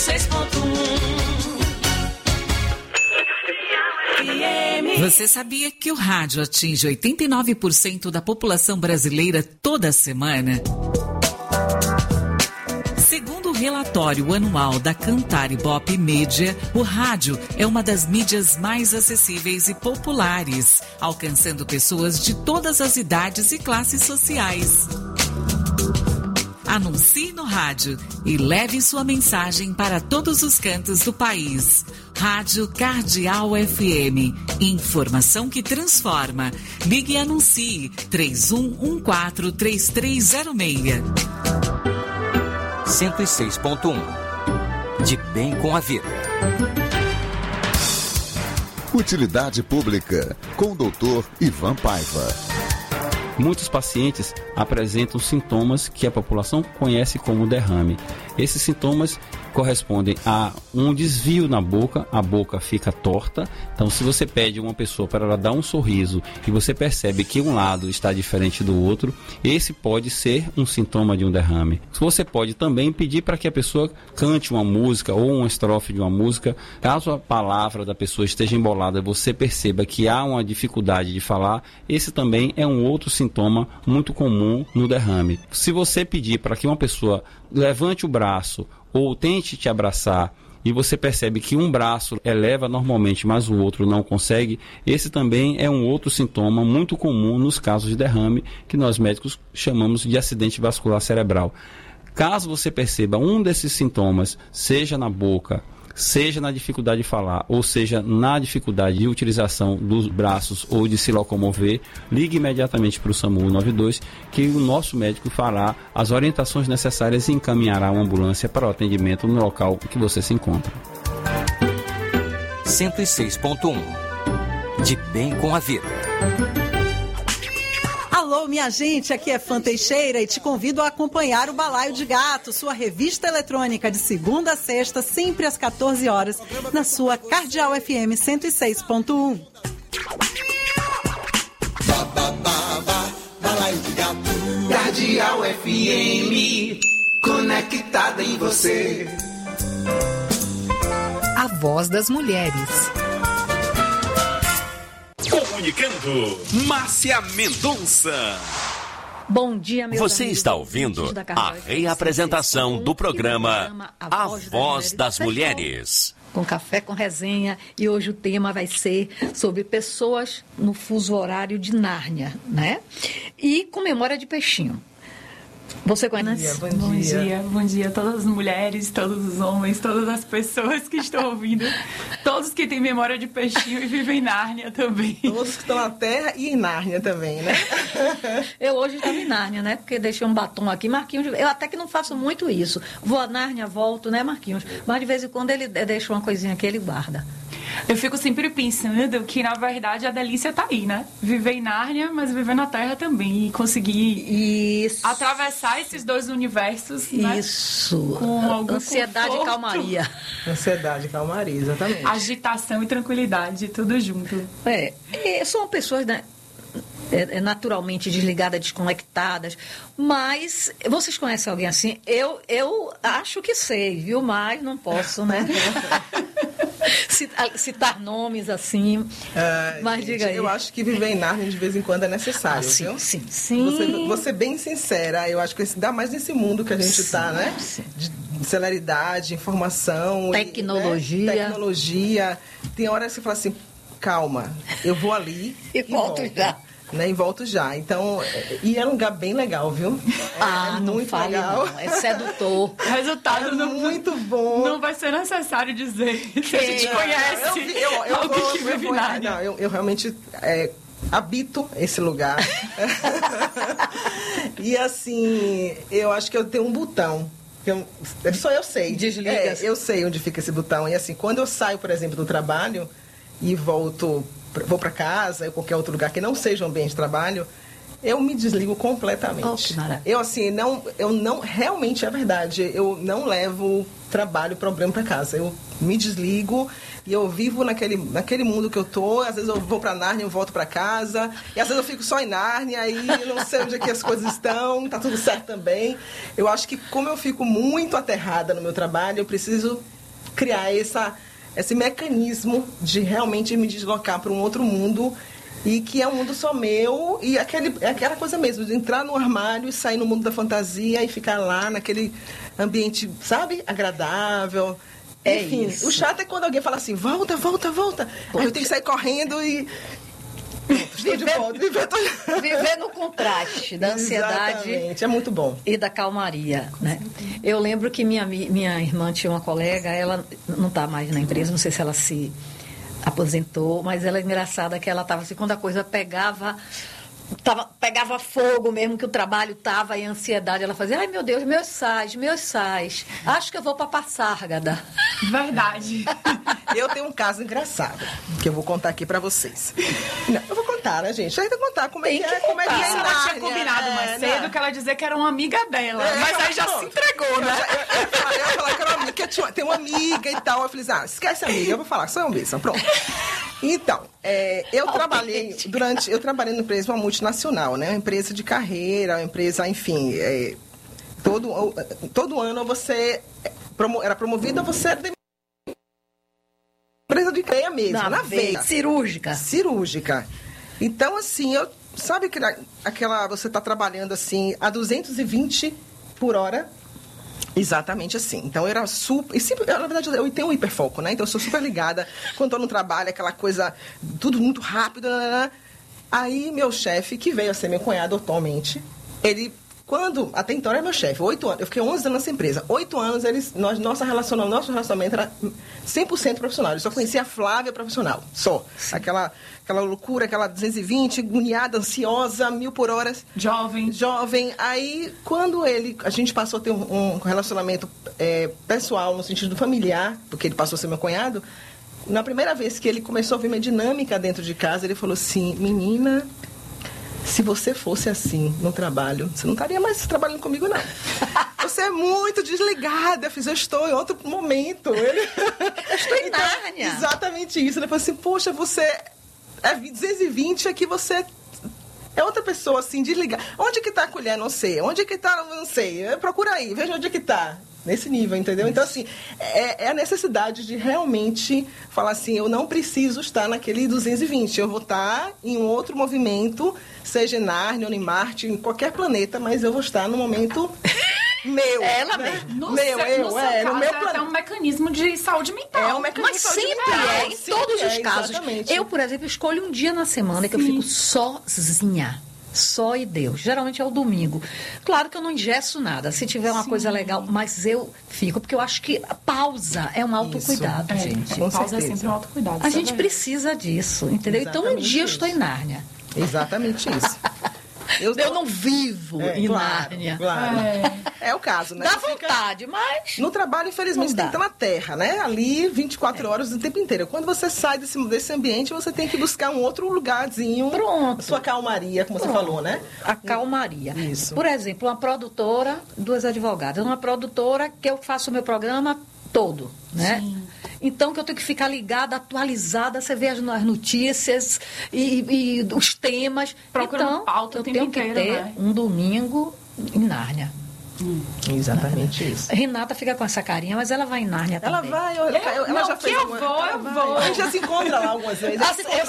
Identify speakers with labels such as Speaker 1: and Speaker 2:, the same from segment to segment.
Speaker 1: 106.1. Você sabia que o rádio atinge 89% da população brasileira toda semana? Segundo o relatório anual da Cantar Ibope Mídia, o rádio é uma das mídias mais acessíveis e populares, alcançando pessoas de todas as idades e classes sociais. Anuncie no rádio e leve sua mensagem para todos os cantos do país. Rádio Cardeal FM. Informação que transforma. Ligue e anuncie 3114-3306.
Speaker 2: 106.1. De bem com a vida.
Speaker 3: Utilidade Pública, com o Dr. Ivan Paiva.
Speaker 4: Muitos pacientes apresentam sintomas que a população conhece como derrame. Esses sintomas correspondem a um desvio na boca, a boca fica torta. Então, se você pede uma pessoa para ela dar um sorriso e você percebe que um lado está diferente do outro, esse pode ser um sintoma de um derrame. Você pode também pedir para que a pessoa cante uma música ou uma estrofe de uma música. Caso a palavra da pessoa esteja embolada, você perceba que há uma dificuldade de falar, esse também é um outro sintoma muito comum no derrame. Se você pedir para que uma pessoa levante o braço ou tente te abraçar e você percebe que um braço eleva normalmente, mas o outro não consegue, esse também é um outro sintoma muito comum nos casos de derrame, que nós médicos chamamos de acidente vascular cerebral. Caso você perceba um desses sintomas, seja na boca, seja na dificuldade de falar, ou seja na dificuldade de utilização dos braços ou de se locomover, ligue imediatamente para o SAMU 192, que o nosso médico fará as orientações necessárias e encaminhará uma ambulância para o atendimento no local que você se encontra.
Speaker 2: 106.1. De bem com a vida.
Speaker 5: Alô, minha gente, aqui é Fã Teixeira e te convido a acompanhar o Balaio de Gato, sua revista eletrônica de segunda a sexta, sempre às 14 horas, na sua Cardeal FM 106.1.
Speaker 6: Balaio de Gato, Cardeal FM, conectada em você.
Speaker 7: A voz das mulheres.
Speaker 8: Comunicando, Márcia Mendonça.
Speaker 7: Bom dia, meu
Speaker 8: Você está ouvindo a reapresentação do programa A Voz das Mulheres.
Speaker 7: Com café com resenha, e hoje o tema vai ser sobre pessoas no fuso horário de Nárnia, né? E com memória de peixinho. Você conhece?
Speaker 9: Bom dia a todas as mulheres, todos os homens, todas as pessoas que estão ouvindo, todos que têm memória de peixinho e vivem em Nárnia também.
Speaker 10: Todos que estão na Terra e em Nárnia também, né?
Speaker 7: Eu hoje estava em Nárnia, né? Porque deixei um batom aqui, Marquinhos. Eu até que não faço muito isso. Vou a Nárnia, volto, né, Marquinhos? Mas de vez em quando ele deixa uma coisinha que ele guarda.
Speaker 9: Eu fico sempre pensando que, na verdade, a delícia tá aí, né? Viver em Nárnia, mas viver na Terra também. E conseguir atravessar esses dois universos, né?
Speaker 7: Isso.
Speaker 9: Com algum
Speaker 7: ansiedade
Speaker 9: conforto.
Speaker 7: E calmaria.
Speaker 10: Ansiedade e calmaria, exatamente.
Speaker 9: Agitação e tranquilidade, tudo junto.
Speaker 7: São pessoas, né? Naturalmente desligadas, desconectadas, mas vocês conhecem alguém assim? Eu acho que sei, viu? Mas não posso, né? Citar nomes assim, mas
Speaker 10: gente,
Speaker 7: diga aí.
Speaker 10: Eu acho que viver em Nárnia de vez em quando é necessário, viu?
Speaker 7: Sim.
Speaker 10: Vou ser bem sincera, eu acho que ainda mais nesse mundo que a gente está, né? De celeridade, informação,
Speaker 7: tecnologia.
Speaker 10: Tecnologia. Tem horas que você fala assim, calma, eu vou ali
Speaker 7: e volto já.
Speaker 10: Né, e volto já. Então, e é um lugar bem legal, viu?
Speaker 7: É muito legal. Não. É sedutor.
Speaker 9: O resultado
Speaker 10: muito bom.
Speaker 9: Não vai ser necessário dizer que a gente conhece alguém que vive lá.
Speaker 10: Não, eu realmente habito esse lugar. E assim, eu acho que eu tenho um botão. Só eu sei.
Speaker 7: Desliga.
Speaker 10: Eu sei onde fica esse botão. E assim, quando eu saio, por exemplo, do trabalho e vou para casa ou qualquer outro lugar que não seja um ambiente de trabalho, eu me desligo completamente. Eu não realmente é verdade, eu não levo trabalho, problema para casa. Eu me desligo e eu vivo naquele mundo que eu tô. Às vezes eu vou para Nárnia, eu volto para casa, e às vezes eu fico só em Nárnia e não sei onde é que as coisas estão, tá tudo certo também. Eu acho que como eu fico muito aterrada no meu trabalho, eu preciso criar esse mecanismo de realmente me deslocar para um outro mundo e que é um mundo só meu e aquela coisa mesmo, de entrar no armário e sair no mundo da fantasia e ficar lá naquele ambiente, sabe, agradável. Enfim, o chato é quando alguém fala assim, volta. Aí eu tenho que sair correndo e...
Speaker 7: Viver no contraste da ansiedade.
Speaker 10: Exatamente, é muito bom.
Speaker 7: E da calmaria, né? Eu lembro que minha irmã tinha uma colega, ela não está mais na empresa, não sei se ela se aposentou, mas ela é engraçada que ela estava assim, quando a coisa pegava fogo mesmo, que o trabalho estava em ansiedade, ela fazia, ai meu Deus, meus sais, acho que eu vou para Passárgada.
Speaker 9: Verdade.
Speaker 10: Eu tenho um caso engraçado, que eu vou contar aqui pra vocês. Não, eu vou contar, né, gente? Eu tenho que contar como é que é. Como é que é.
Speaker 9: Ela tinha combinado mais cedo que ela dizia que era uma amiga dela. Mas aí já se entregou, né?
Speaker 10: Eu ia falar que era uma amiga, que tem uma amiga e tal. Eu falei assim, esquece a amiga, eu vou falar, só uma bênção, pronto. Então, eu trabalhei numa empresa, uma multinacional, né? Uma empresa de carreira, uma empresa, enfim, todo ano você era promovido, você era empresa de veia mesmo, na veia. Cirúrgica. Então, assim, sabe que você está trabalhando assim a 220 por hora? Exatamente assim. Então, eu era super... na verdade, eu tenho um hiperfoco, né? Então, eu sou super ligada. Quando estou no trabalho, aquela coisa... Tudo muito rápido. Aí, meu chefe, que veio a ser meu cunhado atualmente, ele... Até então era meu chefe, 8 anos, eu fiquei 11 anos nessa empresa. 8 anos, nosso relacionamento era 100% profissional. Eu só conhecia a Flávia profissional, só. Aquela loucura, aquela 220, agoniada, ansiosa, 1000 por hora. Jovem. Aí, quando a gente passou a ter um relacionamento pessoal, no sentido familiar, porque ele passou a ser meu cunhado, na primeira vez que ele começou a ver minha dinâmica dentro de casa, ele falou assim, menina... Se você fosse assim no trabalho, você não estaria mais trabalhando comigo, não. Você é muito desligada. Eu estou em outro momento.
Speaker 7: Eu estou em Nárnia.
Speaker 10: Exatamente isso. Ele falou assim, poxa, você é 220, aqui você é outra pessoa, assim, desligada. Onde que está a colher? Não sei. Onde que está? Não sei. Procura aí, veja onde que está. Nesse nível, entendeu? Então, assim, é a necessidade de realmente falar assim, eu não preciso estar naquele 220, eu vou estar em um outro movimento, seja em Nárnia ou em Marte, em qualquer planeta, mas eu vou estar no momento meu.
Speaker 7: Ela mesmo.
Speaker 9: No meu planeta. É um mecanismo de saúde mental.
Speaker 10: É um mecanismo
Speaker 7: mas
Speaker 10: de saúde
Speaker 7: sempre
Speaker 10: mental.
Speaker 7: em todos os casos.
Speaker 10: Exatamente.
Speaker 7: Eu, por exemplo, escolho um dia na semana que eu fico sozinha. Só e Deus. Geralmente é o domingo. Claro que eu não ingesto nada. Se tiver uma coisa legal, mas eu fico, porque eu acho que a pausa é um autocuidado, gente.
Speaker 9: Pausa é sempre um autocuidado.
Speaker 7: A gente precisa disso, entendeu?
Speaker 10: Exatamente
Speaker 7: então um dia eu estou em Nárnia.
Speaker 10: Exatamente isso.
Speaker 7: Eu não vivo em Nárnia.
Speaker 10: Claro. É o caso, né?
Speaker 7: Dá vontade, mas...
Speaker 10: No trabalho, infelizmente, tem que estar na terra, né? Ali, 24 horas o tempo inteiro. Quando você sai desse ambiente, você tem que buscar um outro lugarzinho.
Speaker 7: Pronto.
Speaker 10: Sua calmaria, como você falou, né?
Speaker 7: A calmaria.
Speaker 10: Isso.
Speaker 7: Por exemplo, uma produtora, 2 advogadas. Uma produtora que eu faço o meu programa todo, né? Sim. Então, que eu tenho que ficar ligada, atualizada, você vê as notícias e os temas.
Speaker 9: Procurando pauta,
Speaker 7: eu tenho que ter um domingo em Nárnia.
Speaker 10: Exatamente isso.
Speaker 7: Renata fica com essa carinha, mas ela vai em Nárnia também.
Speaker 10: Ela vai, ela já fez
Speaker 9: eu vou.
Speaker 10: A gente já se encontra lá algumas vezes.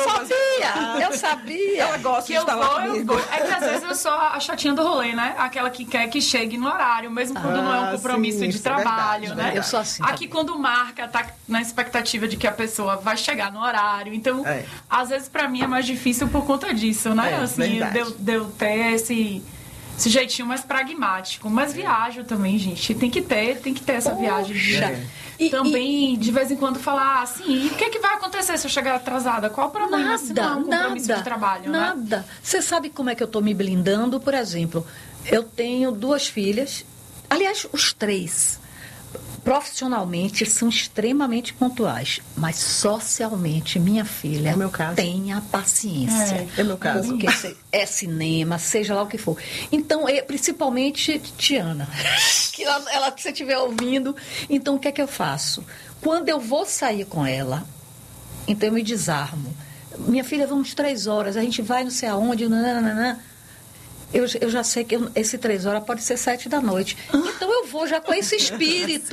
Speaker 7: Eu sabia.
Speaker 10: Ela gosta de estar lá comigo.
Speaker 9: É que às vezes eu sou a chatinha do rolê, né? Aquela que quer que chegue no horário, mesmo quando não é um compromisso de trabalho, né?
Speaker 7: Eu sou assim.
Speaker 9: Aqui quando marca, tá na expectativa de que a pessoa vai chegar no horário. Então, às vezes pra mim é mais difícil por conta disso, né? Assim, de eu ter esse jeitinho mais pragmático. Mas viajo também, gente. Tem que ter essa viagem. Também, de vez em quando, falar assim, e o que vai acontecer se eu chegar atrasada? Qual o problema? Se não é um compromisso de trabalho,
Speaker 7: nada. Você sabe como é que eu tô me blindando? Por exemplo, eu tenho 2 filhas, aliás, os 3. Profissionalmente são extremamente pontuais, mas socialmente minha filha tenha paciência.
Speaker 10: É meu caso.
Speaker 7: Porque é cinema, seja lá o que for. Então, principalmente Tiana, que ela se estiver ouvindo, então o que é que eu faço? Quando eu vou sair com ela, então eu me desarmo. Minha filha, vamos 3 horas, a gente vai não sei aonde, nananana. Eu já sei que esse 3 horas pode ser 7 da noite. Então eu vou já com esse espírito.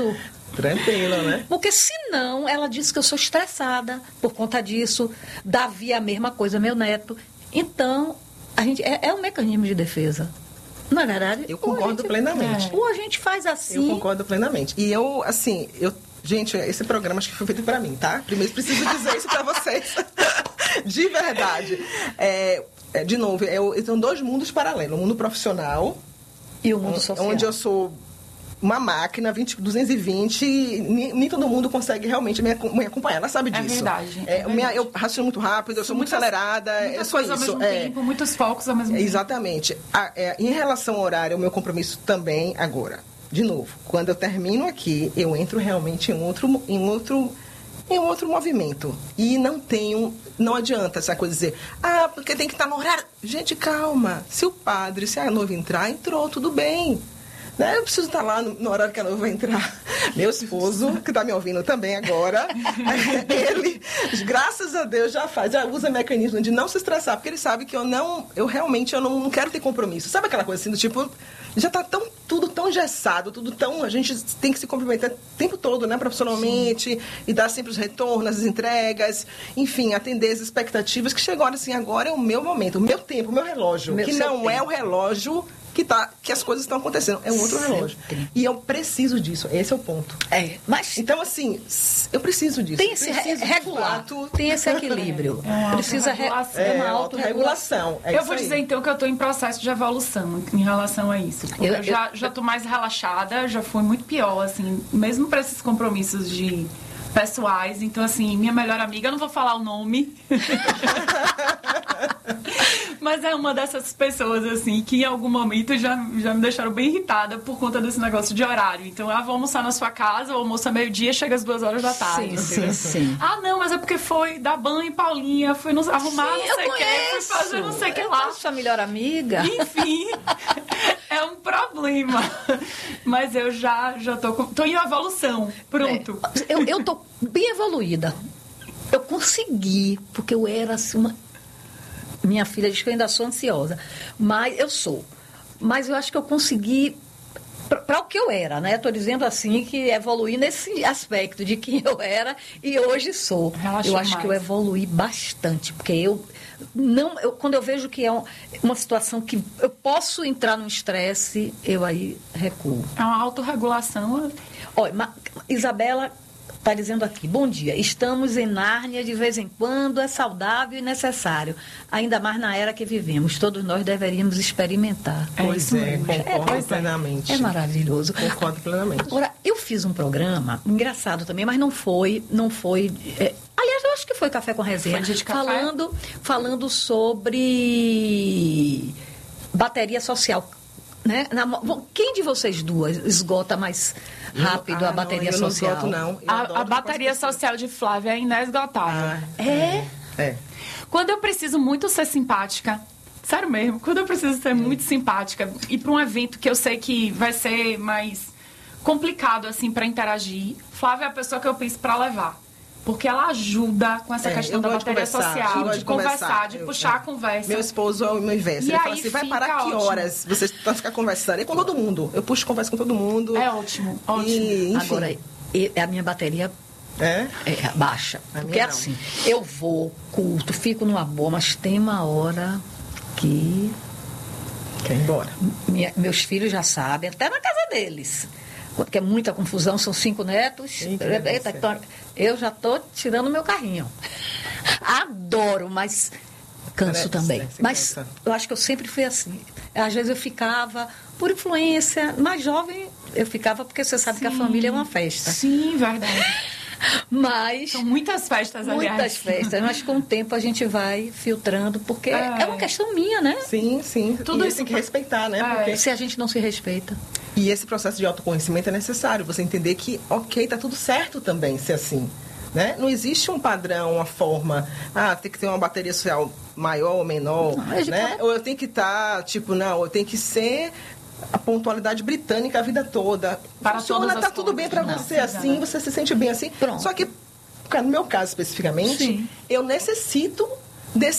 Speaker 10: Tranquilo, né?
Speaker 7: Porque senão ela diz que eu sou estressada por conta disso. Davi a mesma coisa, meu neto. Então, a gente é um mecanismo de defesa. Não é verdade?
Speaker 10: Eu concordo plenamente.
Speaker 7: Ou a gente faz assim.
Speaker 10: Eu concordo plenamente. E eu, assim, gente, esse programa acho que foi feito pra mim, tá? Primeiro preciso dizer isso pra vocês. De verdade. De novo, eu tenho 2 mundos paralelos. O mundo profissional.
Speaker 7: E o mundo social.
Speaker 10: Onde eu sou uma máquina, 220, nem todo mundo consegue realmente me acompanhar. Ela sabe disso.
Speaker 9: Verdade.
Speaker 10: Eu raciocino muito rápido, eu sou muito acelerada. É só isso.
Speaker 9: Ao mesmo tempo, muitos focos ao mesmo tempo.
Speaker 10: Exatamente. Em relação ao horário, o meu compromisso também agora. De novo, quando eu termino aqui, eu entro realmente em outro movimento. E não adianta essa coisa de dizer, porque tem que estar no horário. Gente, calma. Se a noiva entrar, entrou, tudo bem. Né? Eu preciso estar lá no horário que a noiva vai entrar. Meu esposo, que está me ouvindo também agora, ele, graças a Deus, já usa mecanismo de não se estressar, porque ele sabe que eu realmente não quero ter compromisso. Sabe aquela coisa assim, do tipo, já está tudo tão engessado, a gente tem que se comprometer o tempo todo, né, profissionalmente, e dar sempre os retornos, as entregas, enfim, atender as expectativas, que chegou assim, agora é o meu momento, o meu tempo, o meu relógio, que não é o relógio que as coisas estão acontecendo. É um outro relógio. E eu preciso disso. Esse é o ponto.
Speaker 7: Mas
Speaker 10: então, assim, eu preciso disso.
Speaker 7: Tem esse regular. Tem esse equilíbrio.
Speaker 9: Precisa
Speaker 7: uma autorregulação.
Speaker 9: Eu vou dizer, então, que eu estou em processo de evolução em relação a isso. Porque eu já estou mais relaxada, já fui muito pior, assim, mesmo para esses compromissos pessoais. Então, assim, minha melhor amiga, eu não vou falar o nome... Mas é uma dessas pessoas, assim, que em algum momento já me deixaram bem irritada por conta desse negócio de horário. Então, vou almoçar na sua casa, o almoço é meio-dia, chega às 2 horas da tarde.
Speaker 7: Sim.
Speaker 9: Não, mas é porque foi dar banho em Paulinha, foi arrumar não sei o que, foi fazer não sei o que lá.
Speaker 7: Sua melhor amiga.
Speaker 9: Enfim, é um problema. Mas eu já tô em evolução. Pronto.
Speaker 7: Eu tô bem evoluída. Eu consegui, porque eu era assim, minha filha diz que eu ainda sou ansiosa, mas eu sou. Mas eu acho que eu consegui, para o que eu era, né? Estou dizendo assim que evoluí nesse aspecto de quem eu era e hoje sou. Eu acho que eu evoluí bastante, porque quando eu vejo que é uma situação que eu posso entrar num estresse, eu aí recuo.
Speaker 9: É uma autorregulação.
Speaker 7: Olha, Isabela está dizendo aqui, bom dia, estamos em Nárnia de vez em quando, é saudável e necessário, ainda mais na era que vivemos, todos nós deveríamos experimentar.
Speaker 10: Concordo plenamente.
Speaker 7: É maravilhoso.
Speaker 10: Concordo plenamente.
Speaker 7: Agora, eu fiz um programa, engraçado também, mas não foi aliás, eu acho que foi Café com Resenha, falando sobre bateria social. Né? Quem de vocês duas esgota mais rápido a bateria social?
Speaker 10: Eu não esgoto, não.
Speaker 9: A bateria social de Flávia é inesgotável.
Speaker 10: É.
Speaker 9: Quando eu preciso muito ser simpática, sério mesmo, quando eu preciso ser muito simpática, ir para um evento que eu sei que vai ser mais complicado assim para interagir, Flávia é a pessoa que eu penso para levar. Porque ela ajuda com essa questão da bateria social, de conversar, de puxar a conversa.
Speaker 10: Meu esposo é o meu inverso. Ele fala assim, vai parar que horas você vai ficar conversando? E com todo mundo. Eu puxo conversa com todo mundo.
Speaker 9: É ótimo.
Speaker 7: Agora, a minha bateria é baixa. Porque é assim, eu vou, curto, fico numa boa, mas tem uma hora que...
Speaker 10: quer ir embora.
Speaker 7: Meus filhos já sabem, até na casa deles. Porque é muita confusão, são 5 netos. Eu já estou tirando o meu carrinho. Adoro, mas canso também. Mas eu acho que eu sempre fui assim. Às vezes eu ficava, por influência, mais jovem, eu ficava porque você sabe que a família é uma festa.
Speaker 9: Sim, verdade.
Speaker 7: Mas
Speaker 9: são muitas festas, aliás.
Speaker 7: Muitas festas, mas com o tempo a gente vai filtrando, porque é uma questão minha, né?
Speaker 10: Sim. Tudo isso tem que respeitar, né?
Speaker 7: Porque se a gente não se respeita.
Speaker 10: E esse processo de autoconhecimento é necessário, você entender que, tá tudo certo também ser assim. Né? Não existe um padrão, uma forma, tem que ter uma bateria social maior ou menor, né? Ou eu tenho que estar, eu tenho que ser a pontualidade britânica a vida toda. Funciona, tá tudo bem para você assim, você se sente bem assim.
Speaker 7: Pronto.
Speaker 10: Só que, no meu caso especificamente, eu necessito desse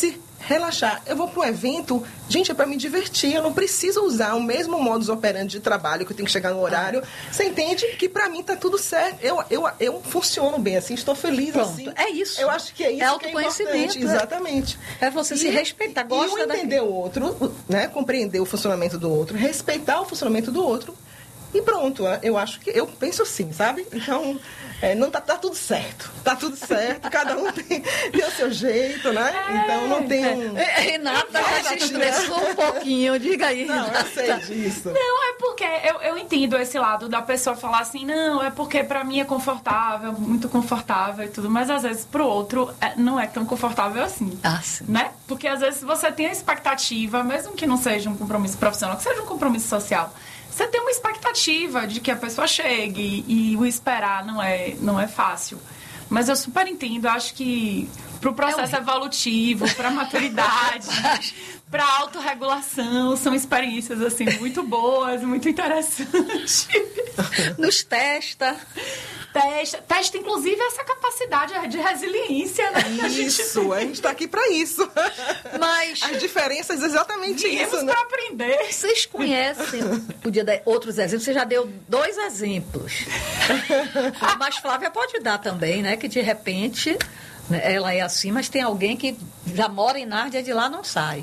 Speaker 10: relaxar. Eu vou para um evento, gente, é para me divertir. Eu não preciso usar o mesmo modus operandi de trabalho, que eu tenho que chegar no horário. Você entende que para mim tá tudo certo. Eu funciono bem assim, estou feliz.
Speaker 7: Pronto,
Speaker 10: assim.
Speaker 7: É isso.
Speaker 10: Eu acho que é isso que é importante. Exatamente.
Speaker 7: É você se respeitar, gosta
Speaker 10: e entender o outro, né? Compreender o funcionamento do outro, respeitar o funcionamento do outro. E pronto, eu penso assim, sabe? Então, não tá tudo certo. Tá tudo certo, cada um tem o seu jeito, né? Então não tem
Speaker 7: Renata já se estressou um pouquinho, diga aí.
Speaker 10: Não, eu sei disso.
Speaker 9: Não, é porque eu entendo esse lado da pessoa falar assim, não, é porque pra mim é confortável, muito confortável e tudo, mas às vezes pro outro não é tão confortável assim.
Speaker 7: Sim.
Speaker 9: Né? Porque às vezes você tem a expectativa, mesmo que não seja um compromisso profissional, que seja um compromisso social, você tem uma expectativa de que a pessoa chegue e o esperar não é fácil. Mas eu super entendo, acho que pro processo evolutivo, pra maturidade, pra autorregulação, são experiências assim muito boas, muito interessantes.
Speaker 7: Nos testa, inclusive, essa capacidade de resiliência, né?
Speaker 10: Isso, a gente está aqui para isso.
Speaker 7: Mas
Speaker 10: as diferenças, exatamente isso, né?
Speaker 9: Para aprender.
Speaker 7: Vocês conhecem, podia dar outros exemplos, você já deu 2 exemplos. Mas Flávia pode dar também, né? Que de repente, ela é assim, mas tem alguém que já mora em Nárnia, de lá não sai.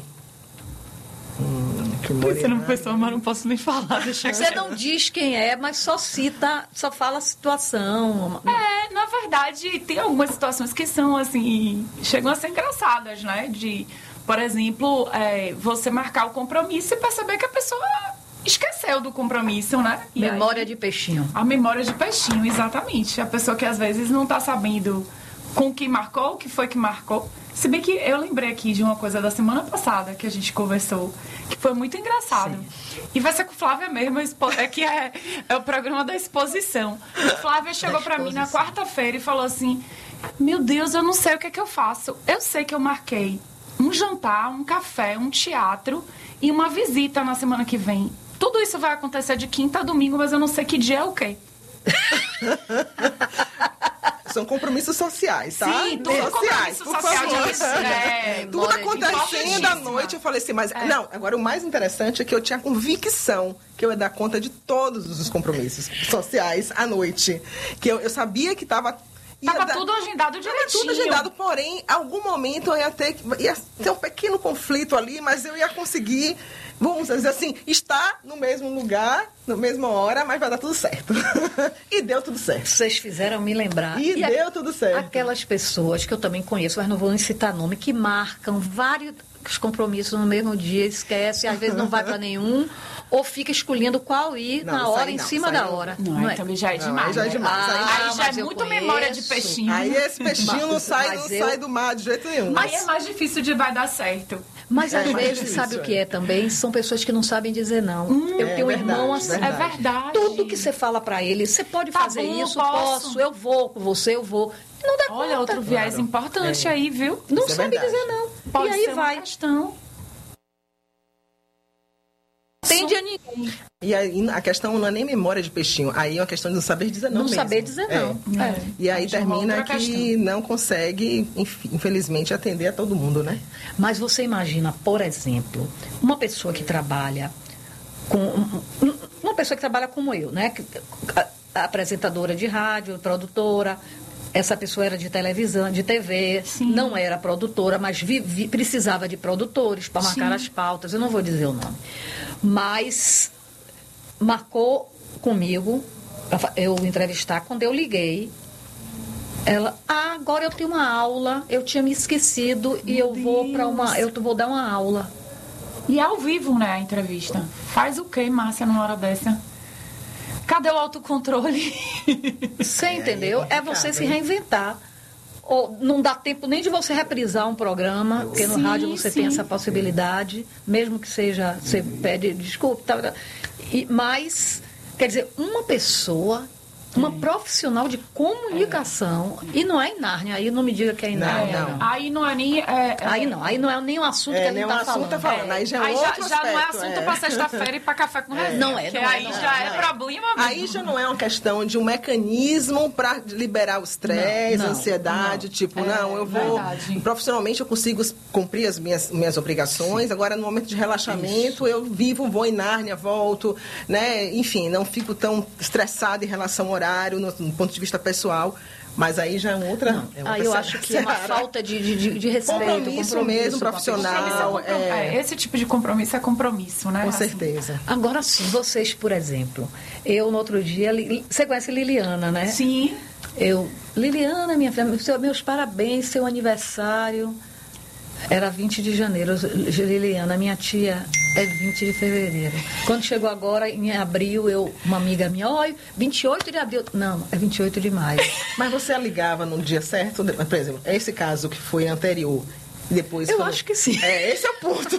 Speaker 9: Pensando uma pessoa, mas não posso nem falar.
Speaker 7: Você não diz quem é, mas só cita, só fala a situação.
Speaker 9: Na verdade, tem algumas situações que são, assim, chegam a ser engraçadas, né? De, por exemplo, você marcar o compromisso e perceber que a pessoa esqueceu do compromisso, né? E
Speaker 7: memória de peixinho.
Speaker 9: A memória de peixinho, exatamente. A pessoa que às vezes não está sabendo com o que marcou, o que foi que marcou. Se bem que eu lembrei aqui de uma coisa da semana passada que a gente conversou, que foi muito engraçado. Sim. E vai ser com Flávia mesmo, que é o programa da exposição. Flávia chegou para mim na quarta-feira e falou assim, meu Deus, eu não sei o que é que eu faço. Eu sei que eu marquei um jantar, um café, um teatro e uma visita na semana que vem. Tudo isso vai acontecer de quinta a domingo, mas eu não sei que dia é o quê.
Speaker 10: São compromissos sociais, tá?
Speaker 9: Sim, tudo compromisso social.
Speaker 10: Tudo acontecendo à noite. Eu falei assim, mas... Não, agora o mais interessante é que eu tinha convicção que eu ia dar conta de todos os compromissos sociais à noite. Que eu sabia que estava
Speaker 9: tudo agendado direitinho.
Speaker 10: Tudo agendado, porém, em algum momento eu ia ter um pequeno conflito ali, mas eu ia conseguir, vamos dizer assim, estar no mesmo lugar, na mesma hora, mas vai dar tudo certo. E deu tudo certo.
Speaker 7: Vocês fizeram me lembrar.
Speaker 10: E deu tudo certo.
Speaker 7: Aquelas pessoas que eu também conheço, mas não vou nem citar nome, que marcam vários compromissos no mesmo dia, esquece, às vezes não vai para nenhum, ou fica escolhendo qual ir na hora, em cima da hora.
Speaker 9: Não é? Também já é demais.
Speaker 10: Aí já é demais.
Speaker 9: Aí já é muito memória de peixinho.
Speaker 10: Aí esse peixinho não sai do mar de jeito nenhum.
Speaker 9: Aí é mais difícil de vai dar certo.
Speaker 7: Mas às vezes, sabe o que é também? São pessoas que não sabem dizer não. Eu tenho um irmão assim.
Speaker 9: É verdade.
Speaker 7: Tudo que você fala pra ele, você pode fazer isso? Posso, eu vou com você, eu vou. Não dá conta.
Speaker 9: Olha, outro viés importante aí, viu?
Speaker 7: Não sabe dizer não.
Speaker 9: Pode
Speaker 7: e aí
Speaker 9: ser
Speaker 7: vai.
Speaker 9: Uma questão.
Speaker 7: Entende a ninguém.
Speaker 10: E aí a questão não é nem memória de peixinho, aí é uma questão de não saber dizer não.
Speaker 7: Não saber dizer não.
Speaker 10: E aí termina que não consegue, infelizmente, atender a todo mundo, né?
Speaker 7: Mas você imagina, por exemplo, uma pessoa que trabalha como eu, né? Apresentadora de rádio, produtora. Essa pessoa era de televisão, de TV, Sim. não era produtora, mas precisava de produtores para marcar as pautas. Eu não vou dizer o nome. Mas marcou comigo, eu entrevistar, quando eu liguei, ela, agora eu tenho uma aula, eu tinha me esquecido e eu vou dar uma aula.
Speaker 9: E é ao vivo, né, a entrevista. Faz o quê, Márcia, numa hora dessa? Cadê o autocontrole?
Speaker 7: Você entendeu? É você se reinventar. Ou não dá tempo nem de você reprisar um programa, porque no rádio você tem essa possibilidade, mesmo que seja, você pede desculpa, mas, quer dizer, uma pessoa uma profissional de comunicação. E não é em Nárnia, aí não me diga que é em Nárnia.
Speaker 9: Não. Aí não é nem...
Speaker 7: Aí não é nem um assunto que a gente está falando.
Speaker 10: Aí já é outro
Speaker 9: já
Speaker 10: aspecto,
Speaker 9: não é assunto para sexta-feira e para café com resenha.
Speaker 7: Não é.
Speaker 9: Aí já é problema mesmo.
Speaker 10: Aí já não é uma questão de um mecanismo para liberar o estresse, a ansiedade, eu vou...
Speaker 9: Verdade.
Speaker 10: Profissionalmente eu consigo cumprir as minhas obrigações, agora no momento de relaxamento eu vou em Nárnia, volto, né? Enfim, não fico tão estressada em relação ao horário, no ponto de vista pessoal. Mas aí já é outra.
Speaker 7: Aí eu acho que é uma falta de respeito.
Speaker 10: Compromisso mesmo, profissional.
Speaker 9: Esse tipo de compromisso é compromisso, né?
Speaker 10: Com certeza.
Speaker 7: Agora sim, vocês, por exemplo, eu no outro dia. Você conhece Liliana, né?
Speaker 9: Sim.
Speaker 7: Liliana, minha filha, meus parabéns, seu aniversário. Era 20 de janeiro. Liliana, minha tia, é 20 de fevereiro. Quando chegou agora, em abril, uma amiga minha, 28 de abril. Não, é 28 de maio.
Speaker 10: Mas você a ligava no dia certo? Por exemplo, esse caso que foi anterior. Depois
Speaker 7: eu acho que sim.
Speaker 10: Esse é o ponto.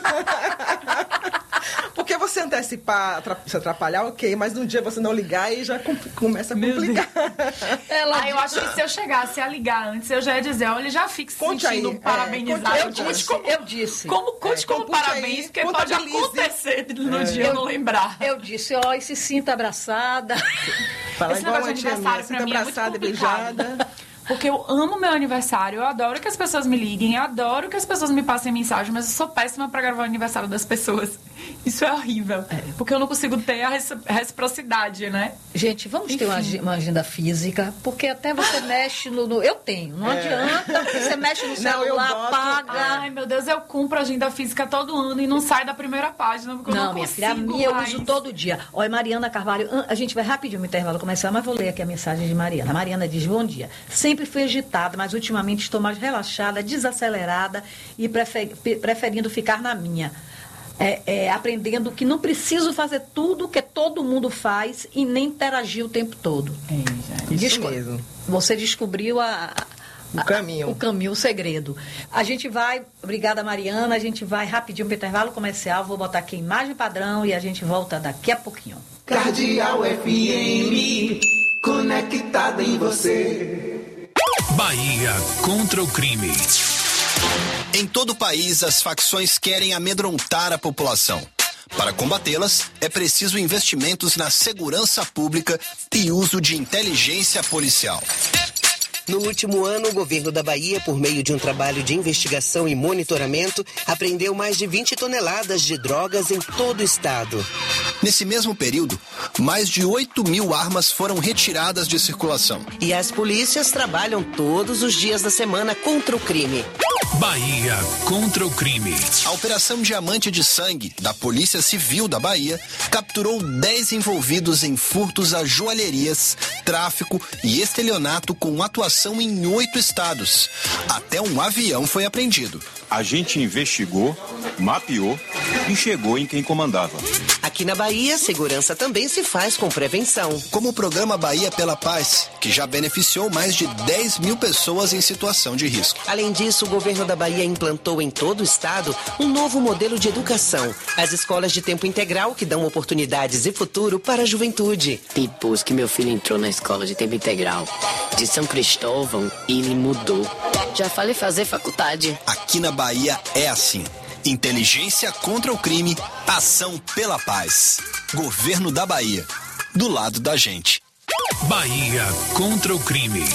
Speaker 10: Porque você antecipar, se atrapalhar, ok, mas num dia você não ligar e já começa a complicar.
Speaker 9: Eu acho que se eu chegasse a ligar antes, eu já ia dizer, olha, já fico se sentindo parabenizada.
Speaker 7: Eu disse.
Speaker 9: Conte como parabéns, porque pode acontecer no dia eu não lembrar.
Speaker 7: Eu disse, e se sinta abraçada.
Speaker 10: Fala igual a aniversário pra mim, abraçada, beijada.
Speaker 9: Porque eu amo meu aniversário, eu adoro que as pessoas me liguem, eu adoro que as pessoas me passem mensagem, mas eu sou péssima pra gravar o aniversário das pessoas. Isso é horrível, porque eu não consigo ter a reciprocidade, né?
Speaker 7: Gente, vamos ter uma agenda física, porque até você mexe no... Eu tenho, não adianta, você mexe no celular, paga...
Speaker 9: Ai, meu Deus, eu cumpro a agenda física todo ano e não sai da primeira página, porque eu não
Speaker 7: minha
Speaker 9: consigo
Speaker 7: filha, a minha eu uso todo dia. Olha, Mariana Carvalho, a gente vai rapidinho no intervalo começar, mas vou ler aqui a mensagem de Mariana. A Mariana diz, bom dia. Sempre fui agitada, mas ultimamente estou mais relaxada, desacelerada e preferindo ficar na minha. Aprendendo que não preciso fazer tudo que todo mundo faz e nem interagir o tempo todo.
Speaker 10: Isso mesmo.
Speaker 7: Você descobriu
Speaker 10: o caminho,
Speaker 7: o segredo. A gente vai, obrigada Mariana, a gente vai rapidinho para o intervalo comercial, vou botar aqui a imagem padrão e a gente volta daqui a pouquinho.
Speaker 6: Cardeal FM, conectada em você.
Speaker 11: Bahia contra o crime.
Speaker 12: Em todo o país, as facções querem amedrontar a população. Para combatê-las, é preciso investimentos na segurança pública e uso de inteligência policial.
Speaker 13: No último ano, o governo da Bahia, por meio de um trabalho de investigação e monitoramento, apreendeu mais de 20 toneladas de drogas em todo o estado.
Speaker 12: Nesse mesmo período, mais de 8.000 armas foram retiradas de circulação.
Speaker 13: E as polícias trabalham todos os dias da semana contra o crime.
Speaker 11: Bahia contra o crime.
Speaker 12: A Operação Diamante de Sangue, da Polícia Civil da Bahia, capturou 10 envolvidos em furtos a joalherias, tráfico e estelionato com atuação em 8 estados. Até um avião foi apreendido.
Speaker 14: A gente investigou, mapeou e chegou em quem comandava.
Speaker 13: Aqui na Bahia, segurança também se faz com prevenção.
Speaker 12: Como o programa Bahia pela Paz, que já beneficiou mais de 10.000 pessoas em situação de risco.
Speaker 13: Além disso, o governo da Bahia implantou em todo o estado um novo modelo de educação. As escolas de tempo integral que dão oportunidades e futuro para a juventude.
Speaker 15: Depois que meu filho entrou na escola de tempo integral de São Cristóvão, ele mudou. Já falei fazer faculdade.
Speaker 12: Aqui na Bahia é assim. Inteligência contra o crime, ação pela paz. Governo da Bahia. Do lado da gente.
Speaker 11: Bahia contra o crime.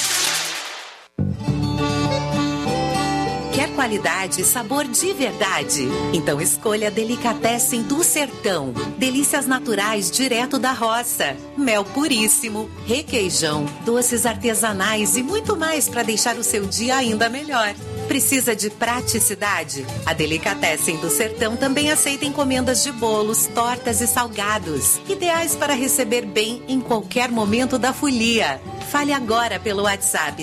Speaker 16: Quer qualidade e sabor de verdade? Então escolha Delicatessen do Sertão. Delícias naturais direto da roça. Mel puríssimo, requeijão, doces artesanais e muito mais para deixar o seu dia ainda melhor. Precisa de praticidade? A Delicatessen do Sertão também aceita encomendas de bolos, tortas e salgados, ideais para receber bem em qualquer momento da folia. Fale agora pelo WhatsApp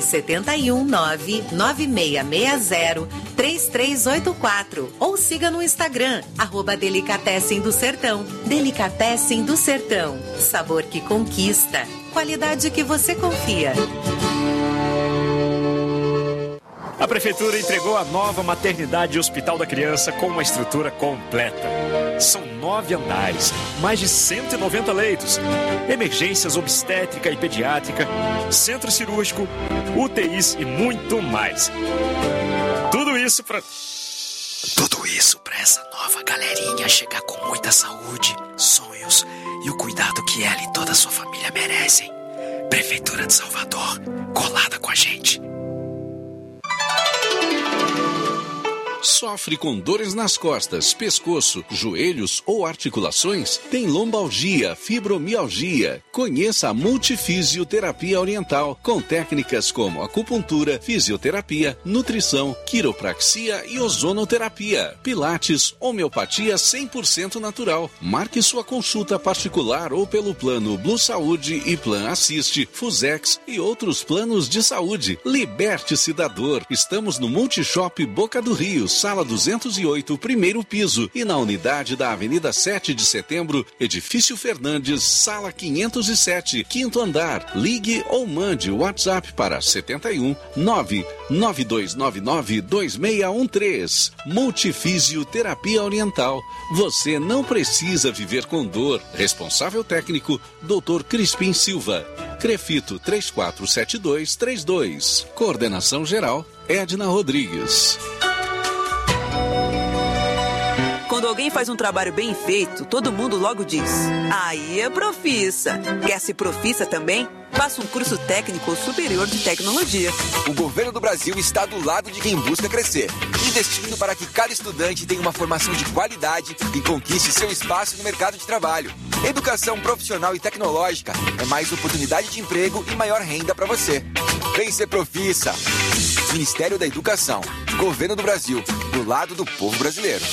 Speaker 16: 71996603384 ou siga no Instagram @Delicatessen do Sertão. Delicatessen do Sertão, sabor que conquista, qualidade que você confia.
Speaker 17: A Prefeitura entregou a nova maternidade e Hospital da Criança com uma estrutura completa. São 9 andares, mais de 190 leitos, emergências obstétrica e pediátrica, centro cirúrgico, UTIs e muito mais. Tudo isso para
Speaker 18: essa nova galerinha chegar com muita saúde, sonhos e o cuidado que ela e toda a sua família merecem. Prefeitura de Salvador, colada com a gente.
Speaker 19: Sofre com dores nas costas, pescoço, joelhos ou articulações? Tem lombalgia, fibromialgia? Conheça a Multifisioterapia Oriental, com técnicas como acupuntura, fisioterapia, nutrição, quiropraxia e ozonoterapia. Pilates, homeopatia 100% natural. Marque sua consulta particular ou pelo plano Blue Saúde e Plan Assiste, Fusex e outros planos de saúde. Liberte-se da dor. Estamos no Multishop Boca do Rio, Sala 208, primeiro piso, e na unidade da Avenida 7 de Setembro, Edifício Fernandes, Sala 507, quinto andar. Ligue ou mande o WhatsApp para 71 99299 2613. Multifisioterapia Oriental. Você não precisa viver com dor. Responsável técnico, Dr. Crispim Silva. Crefito 347232. Coordenação geral, Edna Rodrigues.
Speaker 20: Quando alguém faz um trabalho bem feito, todo mundo logo diz: aí é Profissa. Quer ser Profissa também? Faça um curso técnico ou superior de tecnologia.
Speaker 21: O governo do Brasil está do lado de quem busca crescer, investindo para que cada estudante tenha uma formação de qualidade e conquiste seu espaço no mercado de trabalho. Educação profissional e tecnológica é mais oportunidade de emprego e maior renda para você. Vem ser Profissa. Ministério da Educação, Governo do Brasil, do lado do povo brasileiro.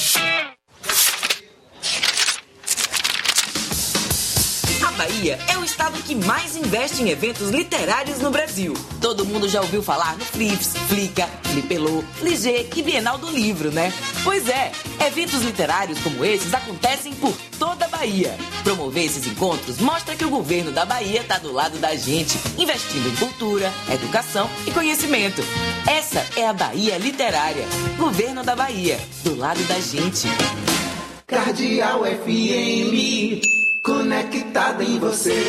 Speaker 22: A Bahia é o estado que mais investe em eventos literários no Brasil. Todo mundo já ouviu falar no Flips, Flica, Flipelô, Fligê e Bienal do Livro, né? Pois é, eventos literários como esses acontecem por toda a Bahia. Promover esses encontros mostra que o governo da Bahia está do lado da gente, investindo em cultura, educação e conhecimento. Essa é a Bahia Literária. Governo da Bahia, do lado da gente.
Speaker 6: Cardeal FM, conectada em você.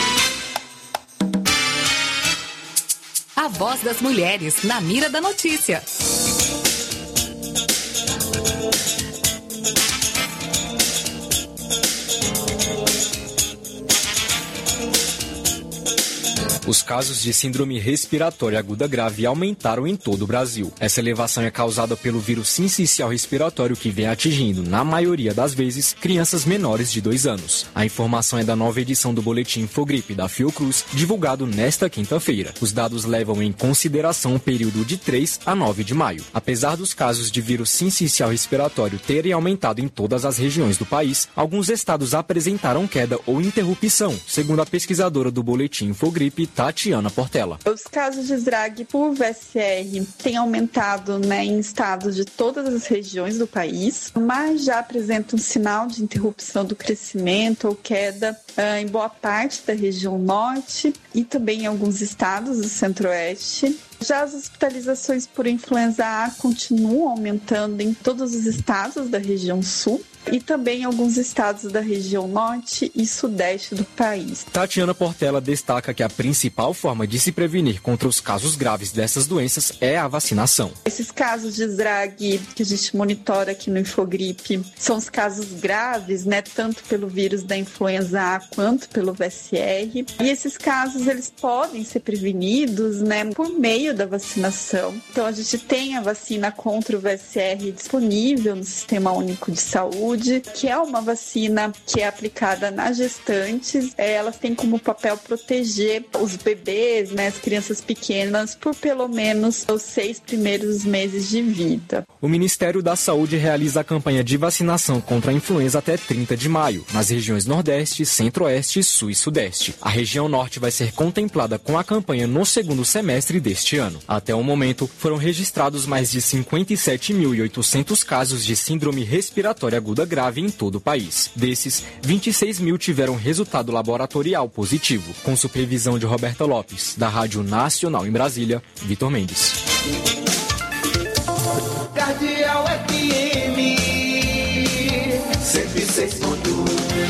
Speaker 1: A voz das mulheres, na mira da notícia.
Speaker 23: Os casos de síndrome respiratória aguda grave aumentaram em todo o Brasil. Essa elevação é causada pelo vírus sincicial respiratório que vem atingindo, na maioria das vezes, crianças menores de 2 anos. A informação é da nova edição do Boletim Infogripe da Fiocruz, divulgado nesta quinta-feira. Os dados levam em consideração o período de 3 a 9 de maio. Apesar dos casos de vírus sincicial respiratório terem aumentado em todas as regiões do país, alguns estados apresentaram queda ou interrupção, segundo a pesquisadora do Boletim Infogripe, Tatiana Portela.
Speaker 24: Os casos de SRAG por VSR têm aumentado em estados de todas as regiões do país, mas já apresentam um sinal de interrupção do crescimento ou queda em boa parte da região norte e também em alguns estados do centro-oeste. Já as hospitalizações por influenza A continuam aumentando em todos os estados da região sul e também em alguns estados da região norte e sudeste do país.
Speaker 23: Tatiana Portela destaca que a principal forma de se prevenir contra os casos graves dessas doenças é a vacinação.
Speaker 24: Esses casos de SRAG que a gente monitora aqui no Infogripe são os casos graves, tanto pelo vírus da influenza A quanto pelo VSR. E esses casos eles podem ser prevenidos, por meio da vacinação. Então a gente tem a vacina contra o VSR disponível no Sistema Único de Saúde, que é uma vacina que é aplicada nas gestantes. Elas têm como papel proteger os bebês, as crianças pequenas, por pelo menos os 6 primeiros meses de vida.
Speaker 23: O Ministério da Saúde realiza a campanha de vacinação contra a influenza até 30 de maio, nas regiões Nordeste, Centro-Oeste, Sul e Sudeste. A região Norte vai ser contemplada com a campanha no segundo semestre deste ano. Até o momento, foram registrados mais de 57.800 casos de síndrome respiratória aguda grave em todo o país. Desses, 26 mil tiveram resultado laboratorial positivo, com supervisão de Roberta Lopes, da Rádio Nacional em Brasília, Vitor Mendes.
Speaker 6: FM 106.1.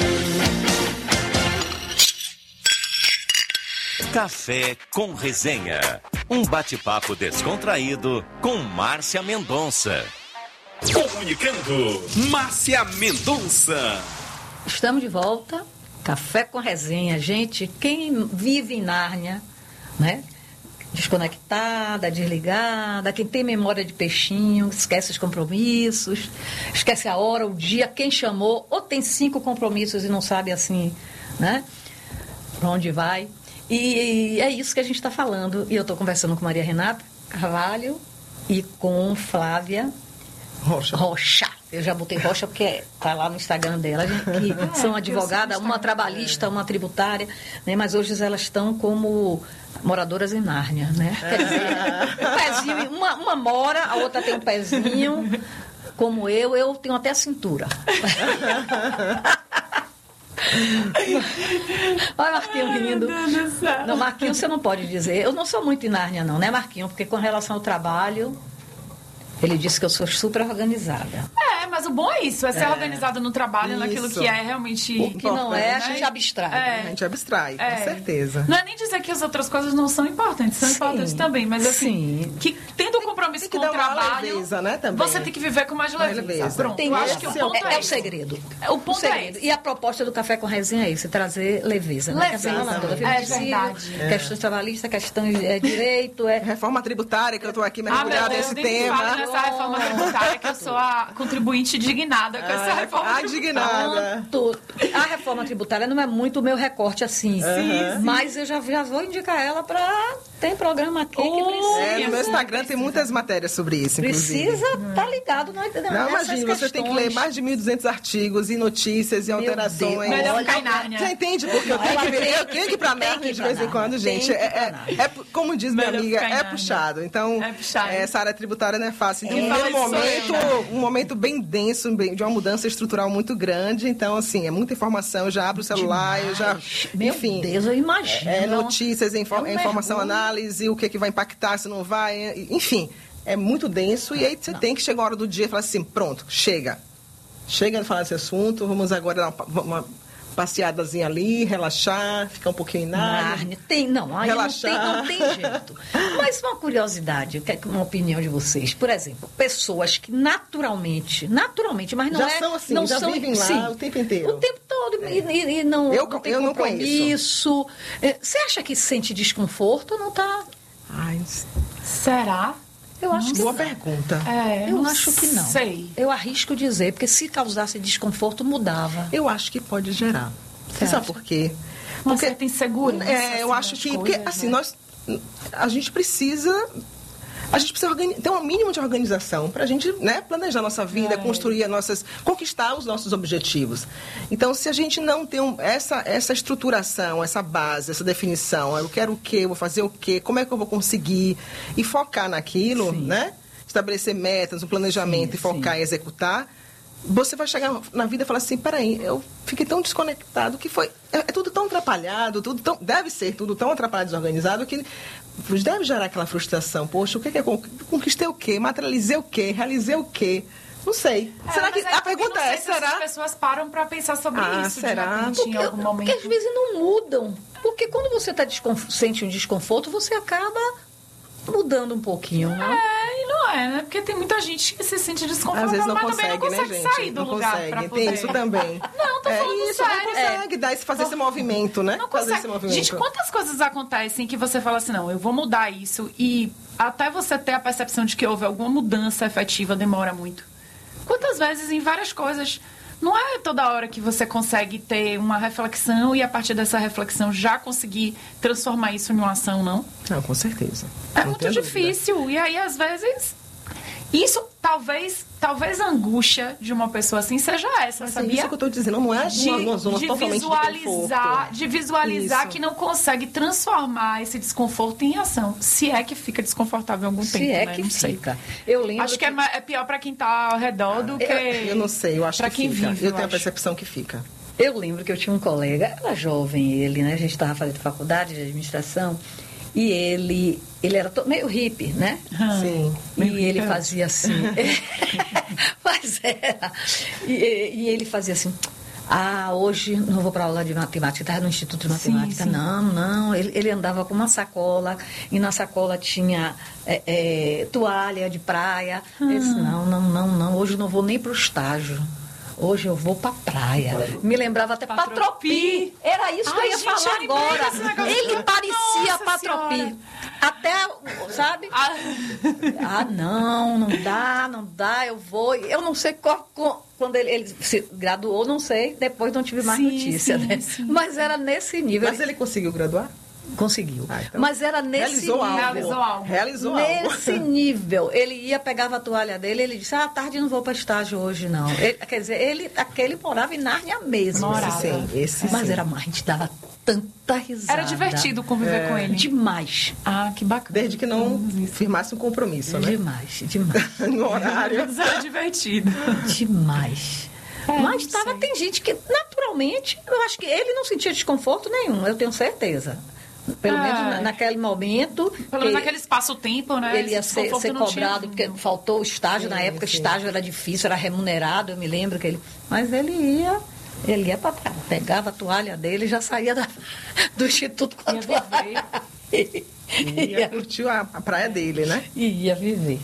Speaker 8: Café com Resenha. Um bate-papo descontraído com Márcia Mendonça.
Speaker 11: Comunicando, Márcia Mendonça.
Speaker 7: Estamos de volta. Café com Resenha. Gente, quem vive em Nárnia, né? Desconectada, desligada, quem tem memória de peixinho, esquece os compromissos, esquece a hora, o dia, quem chamou, ou tem 5 compromissos e não sabe assim, né? Para onde vai. E é isso que a gente está falando. E eu estou conversando com Maria Renata Carvalho e com Flávia Rocha. Eu já botei Rocha porque está lá no Instagram dela. A gente que são advogadas, uma trabalhista, uma tributária, né? Mas hoje elas estão como moradoras em Nárnia, né? Quer dizer, um pezinho, uma mora, a outra tem um pezinho, como eu tenho até a cintura. Olha, Marquinhos rindo. Não, Marquinhos você não pode dizer. Eu não sou muito em Nárnia, não, né, Marquinhos? Porque com relação ao trabalho, ele disse que eu sou super organizada.
Speaker 9: Mas o bom é isso, é ser organizado no trabalho, naquilo que é realmente...
Speaker 7: O que não é, a gente abstrai.
Speaker 10: A gente abstrai, com certeza.
Speaker 9: Não é nem dizer que as outras coisas não são importantes, são importantes também, mas assim, que tendo um compromisso com o trabalho,
Speaker 10: leveza, né, também.
Speaker 9: você tem que viver com mais leveza. Pronto,
Speaker 7: eu acho que o ponto é o segredo.
Speaker 9: O ponto é esse.
Speaker 7: E a proposta do Café com Resenha é isso, trazer leveza.
Speaker 9: Leveza, é verdade.
Speaker 7: Questões trabalhistas, questões de direito.
Speaker 10: Reforma tributária, que eu estou aqui mergulhada nesse tema.
Speaker 9: Fala nessa reforma tributária, que eu sou a contribuinte indignada com essa reforma
Speaker 10: tributária.
Speaker 7: A reforma tributária não é muito o meu recorte assim. Mas eu já vou indicar ela para... Tem programa aqui que precisa.
Speaker 10: No meu Instagram tem muitas matérias sobre isso, inclusive.
Speaker 7: Precisa estar ligado. Não,
Speaker 10: imagina, você tem que ler mais de 1.200 artigos e notícias e alterações.
Speaker 9: Melhor ficar em Nárnia.
Speaker 10: Você entende? Porque eu tenho que ir para Nárnia de vez em quando, gente. Como diz minha amiga, é puxado. Então, essa área tributária não é fácil. Então, um momento bem denso, de uma mudança estrutural muito grande. Então, assim, é muita informação. Eu já abro o celular, eu já...
Speaker 7: Enfim. Meu Deus, eu imagino.
Speaker 10: Notícias, informação, análise, o que vai impactar, se não vai... Enfim, é muito denso. E aí você tem que chegar a hora do dia e falar assim, pronto, chega. Chega de falar desse assunto, vamos agora dar uma passeadazinha ali, relaxar, ficar um pouquinho em Nárnia.
Speaker 7: Relaxar. Não tem jeito. Mas uma curiosidade, uma opinião de vocês. Por exemplo, pessoas que naturalmente, mas não
Speaker 10: são assim,
Speaker 7: não
Speaker 10: já
Speaker 7: são,
Speaker 10: vivem lá o tempo inteiro.
Speaker 7: O tempo todo. E não,
Speaker 10: eu
Speaker 7: tem
Speaker 10: não
Speaker 7: compromisso. Você acha que sente desconforto ou não está?
Speaker 9: Será?
Speaker 7: Eu acho que
Speaker 10: boa pergunta.
Speaker 7: Eu acho que não.
Speaker 9: Sei.
Speaker 7: Eu arrisco dizer, porque se causasse desconforto, mudava.
Speaker 10: Eu acho que pode gerar. Você sabe por quê?
Speaker 9: Uma certa insegurança.
Speaker 10: Eu acho que... Porque, assim, a gente precisa ter um mínimo de organização para a gente, né, planejar nossa vida, construir conquistar os nossos objetivos. Então, se a gente não tem essa estruturação, essa base, essa definição, eu quero o quê, eu vou fazer o quê, como é que eu vou conseguir, e focar naquilo, né? Estabelecer metas, um planejamento e focar e executar, você vai chegar na vida e falar assim, peraí, eu fiquei tão desconectado que é tudo tão atrapalhado, deve ser tudo tão atrapalhado, desorganizado, que deve gerar aquela frustração. Poxa, o que é conquistei o quê? Materializei o quê? Realizei o quê? Não sei. Será que a pergunta é, será?
Speaker 9: As pessoas param para pensar sobre isso,
Speaker 10: será?
Speaker 9: De repente, em algum momento.
Speaker 7: Porque às vezes não mudam. Porque quando você sente um desconforto, você acaba mudando um pouquinho, né?
Speaker 9: E não é, né? Porque tem muita gente que se sente desconfortável,
Speaker 10: às vezes não
Speaker 9: mas
Speaker 10: consegue,
Speaker 9: também não consegue sair do lugar para poder.
Speaker 10: Tem isso também.
Speaker 9: Não, tô falando sério.
Speaker 10: Não consegue fazer esse movimento, né?
Speaker 9: Não consegue. Gente, quantas coisas acontecem que você fala assim, não, eu vou mudar isso, e até você ter a percepção de que houve alguma mudança efetiva demora muito. Quantas vezes em várias coisas... Não é toda hora que você consegue ter uma reflexão e, a partir dessa reflexão, já conseguir transformar isso em uma ação, não?
Speaker 10: Não, com certeza.
Speaker 9: É muito difícil. E aí, às vezes... Isso, talvez a angústia de uma pessoa assim seja essa, sabia?
Speaker 10: Isso que eu estou dizendo, não é uma zona totalmente
Speaker 9: de visualizar que não consegue transformar esse desconforto em ação. Se é que fica desconfortável em algum tempo,
Speaker 7: né?
Speaker 9: Que
Speaker 7: fica. Eu lembro
Speaker 9: acho que é pior para quem está ao redor do que...
Speaker 10: Eu não sei, eu acho que
Speaker 9: quem
Speaker 10: fica.
Speaker 9: Vive,
Speaker 10: eu tenho a percepção que fica.
Speaker 7: Eu lembro que eu tinha um colega, era jovem ele, né? A gente estava fazendo faculdade de administração, E ele era meio hippie, né?
Speaker 10: Sim.
Speaker 7: E ele fazia assim. Mas era. E ele fazia assim. Hoje não vou para aula de matemática, estava no Instituto de Matemática. Sim. Não. Ele andava com uma sacola, e na sacola tinha toalha de praia. Ele disse, não, hoje não vou nem para o estágio. Hoje eu vou pra praia. Me lembrava até Patropi. Era isso que eu ia falar agora. Ele parecia Patropi. Até, sabe? Não dá, eu vou. Eu não sei quando ele se graduou, não sei. Depois não tive mais notícia, né? Sim. Mas era nesse nível.
Speaker 10: Mas ele conseguiu graduar?
Speaker 7: Conseguiu. Então, mas era nesse nível.
Speaker 10: Realizou algo.
Speaker 7: Nesse nível. Ele ia, pegava a toalha dele, ele disse, à tarde não vou para estágio hoje, não. Quer dizer, aquele morava em Nárnia mesmo. Mas era mais, a gente dava tanta risada.
Speaker 9: Era divertido conviver com ele.
Speaker 7: Demais.
Speaker 9: Que bacana.
Speaker 10: Desde que não firmasse um compromisso, né?
Speaker 7: Demais.
Speaker 10: No horário.
Speaker 9: Era divertido.
Speaker 7: Demais. Mas tem gente que, naturalmente, eu acho que ele não sentia desconforto nenhum, eu tenho certeza. Pelo menos naquele momento.
Speaker 9: Pelo menos naquele espaço-tempo, né?
Speaker 7: Ele ia ser cobrado, porque faltou o estágio. Na época, estágio era difícil, era remunerado. Eu me lembro que ele. Mas ele ia para trás. Pegava a toalha dele e já saía do Instituto com a toalha.
Speaker 10: Ia curtir a praia dele, né?
Speaker 7: Ia viver.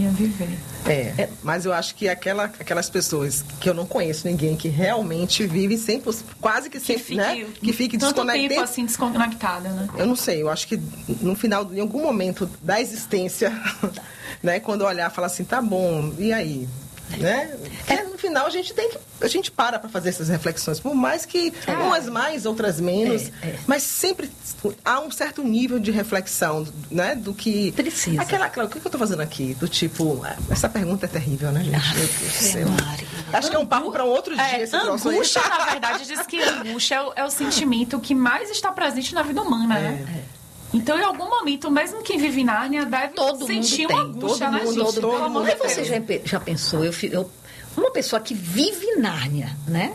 Speaker 10: Mas eu acho que aquelas pessoas que eu não conheço ninguém que realmente vive sempre, quase que sempre, né? Que fique desconectada.
Speaker 9: Tempo assim desconectada, né?
Speaker 10: Eu não sei, eu acho que no final, em algum momento da existência, né? Quando olhar, falar assim, tá bom, e aí? Né? No final a gente para fazer essas reflexões, por mais que umas mais, outras menos, mas sempre há um certo nível de reflexão, né? Do que
Speaker 7: precisa.
Speaker 10: O que eu estou fazendo aqui? Do tipo, essa pergunta é terrível, né, gente? Meu Deus do céu. Acho que é um papo para um outro dia.
Speaker 9: Angústia, na verdade, diz que angústia é o sentimento que mais está presente na vida humana, né? Então, em algum momento, mesmo quem vive em Nárnia deve sentir uma angústia, né, gente?
Speaker 7: Todo mundo. Mas você já pensou, uma pessoa que vive em Nárnia, né?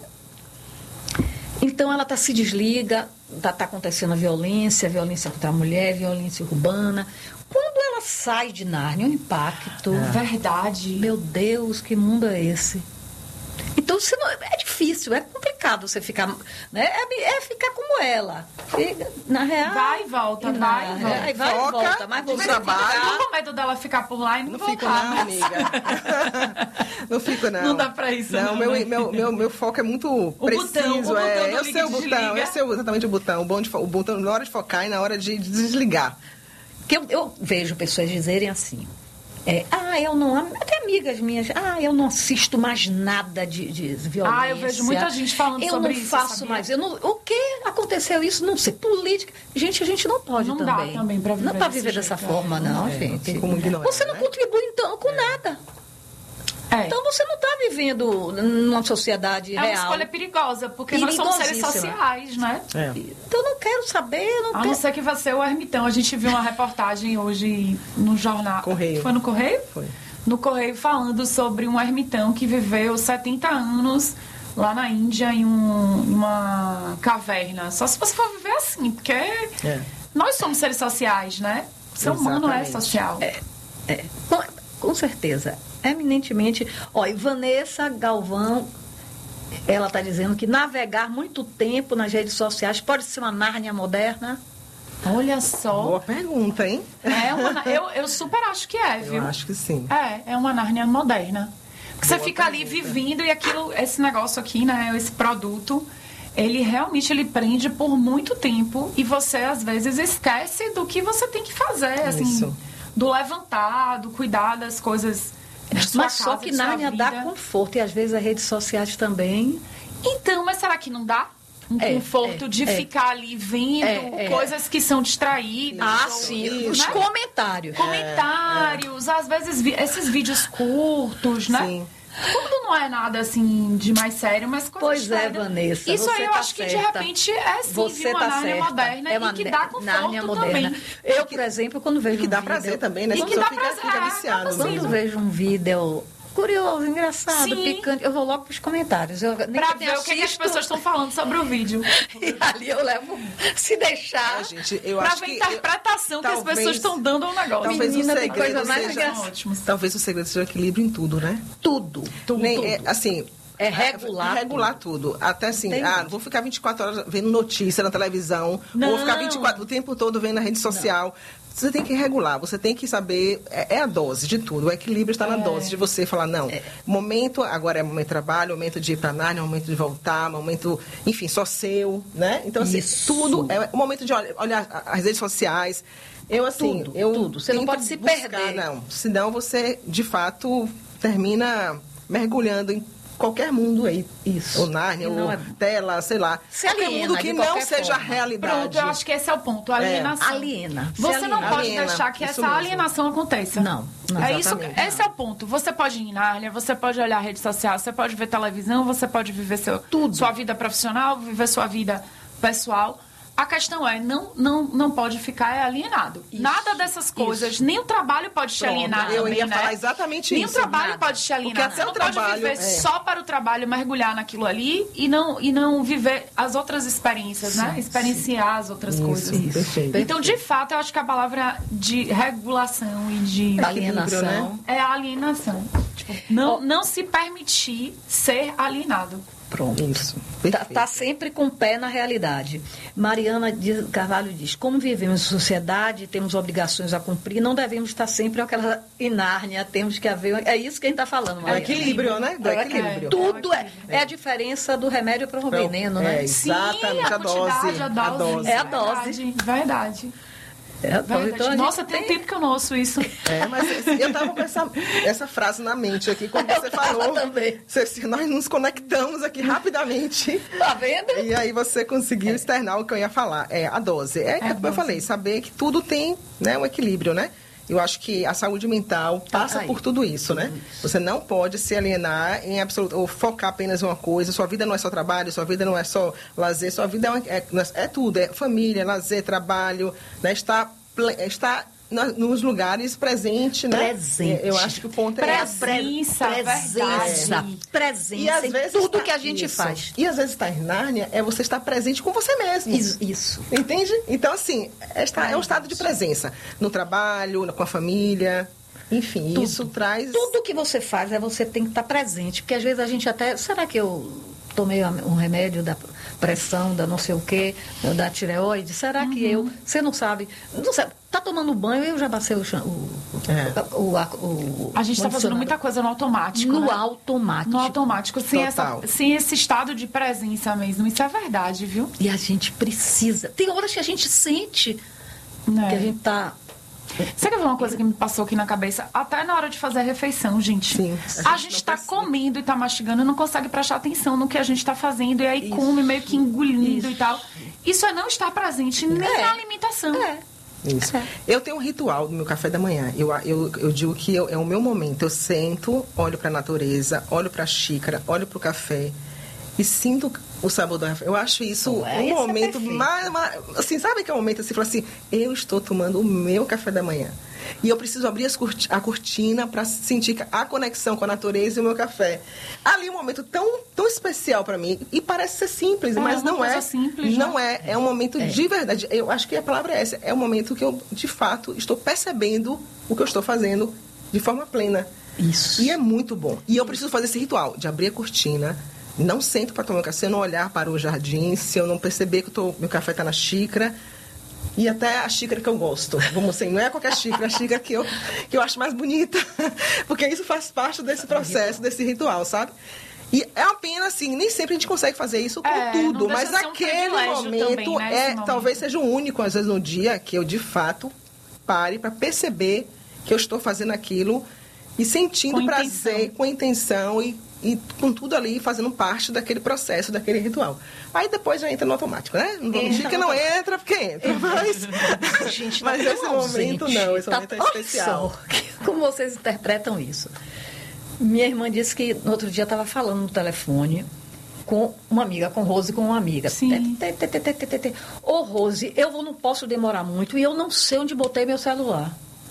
Speaker 7: Então, ela se desliga, está acontecendo a violência contra a mulher, violência urbana. Quando ela sai de Nárnia, o impacto...
Speaker 9: Verdade.
Speaker 7: Meu Deus, que mundo é esse? Então, é difícil, é complicado você ficar, né? É ficar como ela. Na real...
Speaker 9: Vai e volta, vai e
Speaker 7: volta. Mas
Speaker 10: você trabalha.
Speaker 9: Eu tô com medo dela ficar por lá e não voltar.
Speaker 10: Fico não, amiga. Não fico, não.
Speaker 9: Não dá pra isso, não.
Speaker 10: Meu foco é muito preciso. Eu sei o botão, eu sei exatamente o botão. O botão na hora de focar e na hora de desligar.
Speaker 7: Que eu vejo pessoas dizerem assim... eu não... Até amigas minhas... eu não assisto mais nada de violência.
Speaker 9: Eu vejo muita gente falando sobre isso.
Speaker 7: Eu não faço mais. O que aconteceu isso? Não sei. Política... Gente, a gente não pode
Speaker 9: não
Speaker 7: também.
Speaker 9: Não dá também pra viver.
Speaker 7: Não é pra viver dessa forma, não, gente.
Speaker 10: Como ignorar,
Speaker 7: você não contribui, então, com nada. Então você não está vivendo numa sociedade real.
Speaker 9: É uma escolha perigosa, porque nós somos seres sociais, né?
Speaker 7: Então eu não quero saber.
Speaker 9: Não sei que vai ser o ermitão. A gente viu uma reportagem hoje no jornal.
Speaker 10: Correio.
Speaker 9: Foi no Correio?
Speaker 10: Foi.
Speaker 9: No Correio, falando sobre um ermitão que viveu 70 anos lá na Índia em uma caverna. Só se você for viver assim, porque nós somos seres sociais, né? O ser humano é social.
Speaker 7: Com certeza. Eminentemente. E Vanessa Galvão, ela está dizendo que navegar muito tempo nas redes sociais pode ser uma Nárnia moderna.
Speaker 9: Olha só.
Speaker 10: Boa pergunta, hein?
Speaker 9: Eu super acho que viu?
Speaker 10: Eu acho que sim.
Speaker 9: É uma Nárnia moderna. Porque você fica ali vivendo e esse negócio aqui, né? Esse produto, ele realmente prende por muito tempo e você, às vezes, esquece do que você tem que fazer, assim, do levantar, do cuidar das coisas.
Speaker 7: Mas só que Nárnia dá conforto e às vezes as redes sociais também.
Speaker 9: Então, mas será que não dá? Conforto de ficar ali vendo coisas que são distraídas.
Speaker 7: Sim. Os comentários.
Speaker 9: Comentários, às vezes esses vídeos curtos, né? Sim. Tudo não é nada assim de mais sério, mas coisas
Speaker 7: Vanessa.
Speaker 9: Isso aí eu acho que de repente uma Nárnia moderna e que dá conforto também.
Speaker 7: Eu, por exemplo, quando vejo
Speaker 10: que dá prazer também, né?
Speaker 7: E que dá prazer, fica viciado. Quando vejo um vídeo curioso, engraçado,
Speaker 9: Sim.
Speaker 7: picante. Eu vou logo para os comentários.
Speaker 9: Pra ver o que as pessoas estão falando sobre o vídeo.
Speaker 7: E ali eu levo, se deixar,
Speaker 10: gente, eu
Speaker 9: pra
Speaker 10: acho
Speaker 9: ver a
Speaker 10: que
Speaker 9: interpretação que as pessoas estão dando ao negócio.
Speaker 10: Talvez
Speaker 7: Menina,
Speaker 10: o
Speaker 7: tem coisa mais
Speaker 10: segredo
Speaker 7: engraçada.
Speaker 10: seja, talvez o segredo seja o equilíbrio em tudo, né?
Speaker 7: Tudo.
Speaker 10: Assim,
Speaker 7: é regular
Speaker 10: tudo. Até assim,
Speaker 7: Tem
Speaker 10: não vou ficar 24 horas vendo notícia na televisão,
Speaker 7: Não.
Speaker 10: vou ficar 24 o tempo todo vendo na rede social. Você tem que regular, você tem que saber, é a dose de tudo, o equilíbrio está na dose de você falar, não, momento, agora é momento de trabalho, momento de ir para Nárnia, momento de voltar, momento, enfim, só seu, né? Então, assim, tudo, é o momento de olhar as redes sociais. Eu, assim,
Speaker 7: tudo. Você não pode se perder.
Speaker 10: Não, senão você, de fato, termina mergulhando em qualquer mundo aí.
Speaker 7: Isso.
Speaker 10: Ou Nárnia, ou tela, sei lá.
Speaker 7: Se
Speaker 10: qualquer
Speaker 7: aliena
Speaker 10: mundo que
Speaker 7: de
Speaker 10: não
Speaker 7: qualquer
Speaker 10: seja a
Speaker 7: forma.
Speaker 10: realidade.
Speaker 9: Pronto, eu acho que esse é o ponto, a alienação.
Speaker 7: Aliena.
Speaker 9: Você não pode
Speaker 10: Aliena,
Speaker 9: deixar que
Speaker 10: isso
Speaker 9: essa
Speaker 10: mesmo.
Speaker 9: alienação aconteça.
Speaker 7: Não,
Speaker 9: É isso,
Speaker 10: exatamente.
Speaker 9: esse é o ponto. Você pode ir em Nárnia, você pode olhar a rede social, você pode ver televisão, você pode viver sua vida profissional, viver sua vida pessoal. A questão é, não pode ficar alienado. Nada dessas coisas, nem o trabalho pode te alienar.
Speaker 10: Eu
Speaker 9: também,
Speaker 10: ia
Speaker 9: né?
Speaker 10: falar exatamente
Speaker 9: nem
Speaker 10: isso.
Speaker 9: Nem o trabalho
Speaker 10: Nada.
Speaker 9: pode te alienar.
Speaker 10: Porque até
Speaker 9: Você
Speaker 10: o
Speaker 9: não
Speaker 10: trabalho,
Speaker 9: pode viver só para o trabalho, mergulhar naquilo ali e não viver as outras experiências, né? Experienciar as outras coisas.
Speaker 10: Perfeito.
Speaker 9: Então, de fato, eu acho que a palavra de regulação e de
Speaker 7: alienação,
Speaker 10: né?
Speaker 9: é a alienação. Tipo, não se permitir ser alienado.
Speaker 7: Pronto.
Speaker 10: Isso.
Speaker 7: Tá sempre com o pé na realidade. Mariana Carvalho diz, como vivemos em sociedade, temos obrigações a cumprir, não devemos estar sempre aquela inárnia, temos que haver... É isso que a gente está falando, Mariana.
Speaker 10: É equilíbrio, né? Do equilíbrio.
Speaker 7: Tudo é a diferença do remédio para o veneno, né?
Speaker 10: Exatamente, a dose.
Speaker 7: É a dose.
Speaker 9: Verdade.
Speaker 7: Então,
Speaker 9: nossa, tem tempo que eu não ouço isso.
Speaker 10: Mas eu tava com essa frase na mente aqui, quando você falou.
Speaker 7: Também.
Speaker 10: Nós nos conectamos aqui rapidamente.
Speaker 7: Tá vendo?
Speaker 10: E aí você conseguiu externar o que eu ia falar. É a dose. Como eu falei, saber que tudo tem, né, um equilíbrio, né? Eu acho que a saúde mental passa por tudo isso, né? Você não pode se alienar em absoluto, ou focar apenas em uma coisa. Sua vida não é só trabalho, sua vida não é só lazer, sua vida é tudo. É família, lazer, trabalho, né? Está nos lugares presente, né?
Speaker 7: Presente.
Speaker 10: Eu acho que o ponto é
Speaker 9: presença.
Speaker 7: Presença
Speaker 10: e às
Speaker 7: em
Speaker 10: vezes
Speaker 7: tudo que a gente faz.
Speaker 10: E às vezes estar em Nárnia é você estar presente com você mesmo.
Speaker 7: Isso.
Speaker 10: Entende? Então, assim, é um estado de presença. No trabalho, com a família. Enfim,
Speaker 7: tudo.
Speaker 10: Isso traz...
Speaker 7: Tudo que você faz você tem que estar presente. Porque às vezes a gente até... Será que eu tomei um remédio da pressão, da não sei o quê, da tireoide? Será que eu... Você não sabe. Não sabe. Tá tomando banho e eu já passei o
Speaker 9: a gente está fazendo muita coisa no automático.
Speaker 7: No
Speaker 9: né?
Speaker 7: automático.
Speaker 9: No automático, sem esse estado de presença mesmo. Isso é verdade, viu?
Speaker 7: E a gente precisa. Tem horas que a gente sente que a gente tá.
Speaker 9: Você quer ver uma coisa que me passou aqui na cabeça? Até na hora de fazer a refeição, gente.
Speaker 10: Sim,
Speaker 9: a gente está comendo e está mastigando e não consegue prestar atenção no que a gente está fazendo. E aí come meio que engolindo e tal. Isso é não estar presente nem na alimentação.
Speaker 10: Isso. Eu tenho um ritual no meu café da manhã. Eu digo que é o meu momento. Eu sento, olho para a natureza, olho para a xícara, olho para o café e sinto o sabor do café. Eu acho isso um momento mais... Assim, sabe que é um momento assim, fala assim, eu estou tomando o meu café da manhã. E eu preciso abrir a cortina para sentir a conexão com a natureza e o meu café. Ali é um momento tão especial para mim. E parece ser simples, mas não é.
Speaker 9: Simples,
Speaker 10: não é. É um momento de verdade. Eu acho que a palavra é essa. É um momento que eu, de fato, estou percebendo o que eu estou fazendo de forma plena.
Speaker 7: Isso.
Speaker 10: E é muito bom. E eu preciso fazer esse ritual de abrir a cortina. Não sento para tomar café, se eu não olhar para o jardim, se eu não perceber que meu café está na xícara. E até a xícara que eu gosto. Vamos assim, não é qualquer xícara, a xícara que eu acho mais bonita. Porque isso faz parte desse processo, desse ritual, sabe? E é uma pena, assim, nem sempre a gente consegue fazer isso com tudo. Mas aquele momento
Speaker 9: também, né,
Speaker 10: talvez seja o único, às vezes, no dia que eu, de fato, pare para perceber que eu estou fazendo aquilo e sentindo prazer, com intenção e com tudo ali fazendo parte daquele processo, daquele ritual. Aí depois já entra no automático, né? Não vamos dizer que não entra, porque entra. Mas esse momento não, esse momento é especial.
Speaker 7: Como vocês interpretam isso? Minha irmã disse que no outro dia estava falando no telefone com uma amiga, com Rose, com uma amiga.
Speaker 9: Sim.
Speaker 7: Ô, Rose, eu não posso demorar muito e eu não sei onde botei meu celular.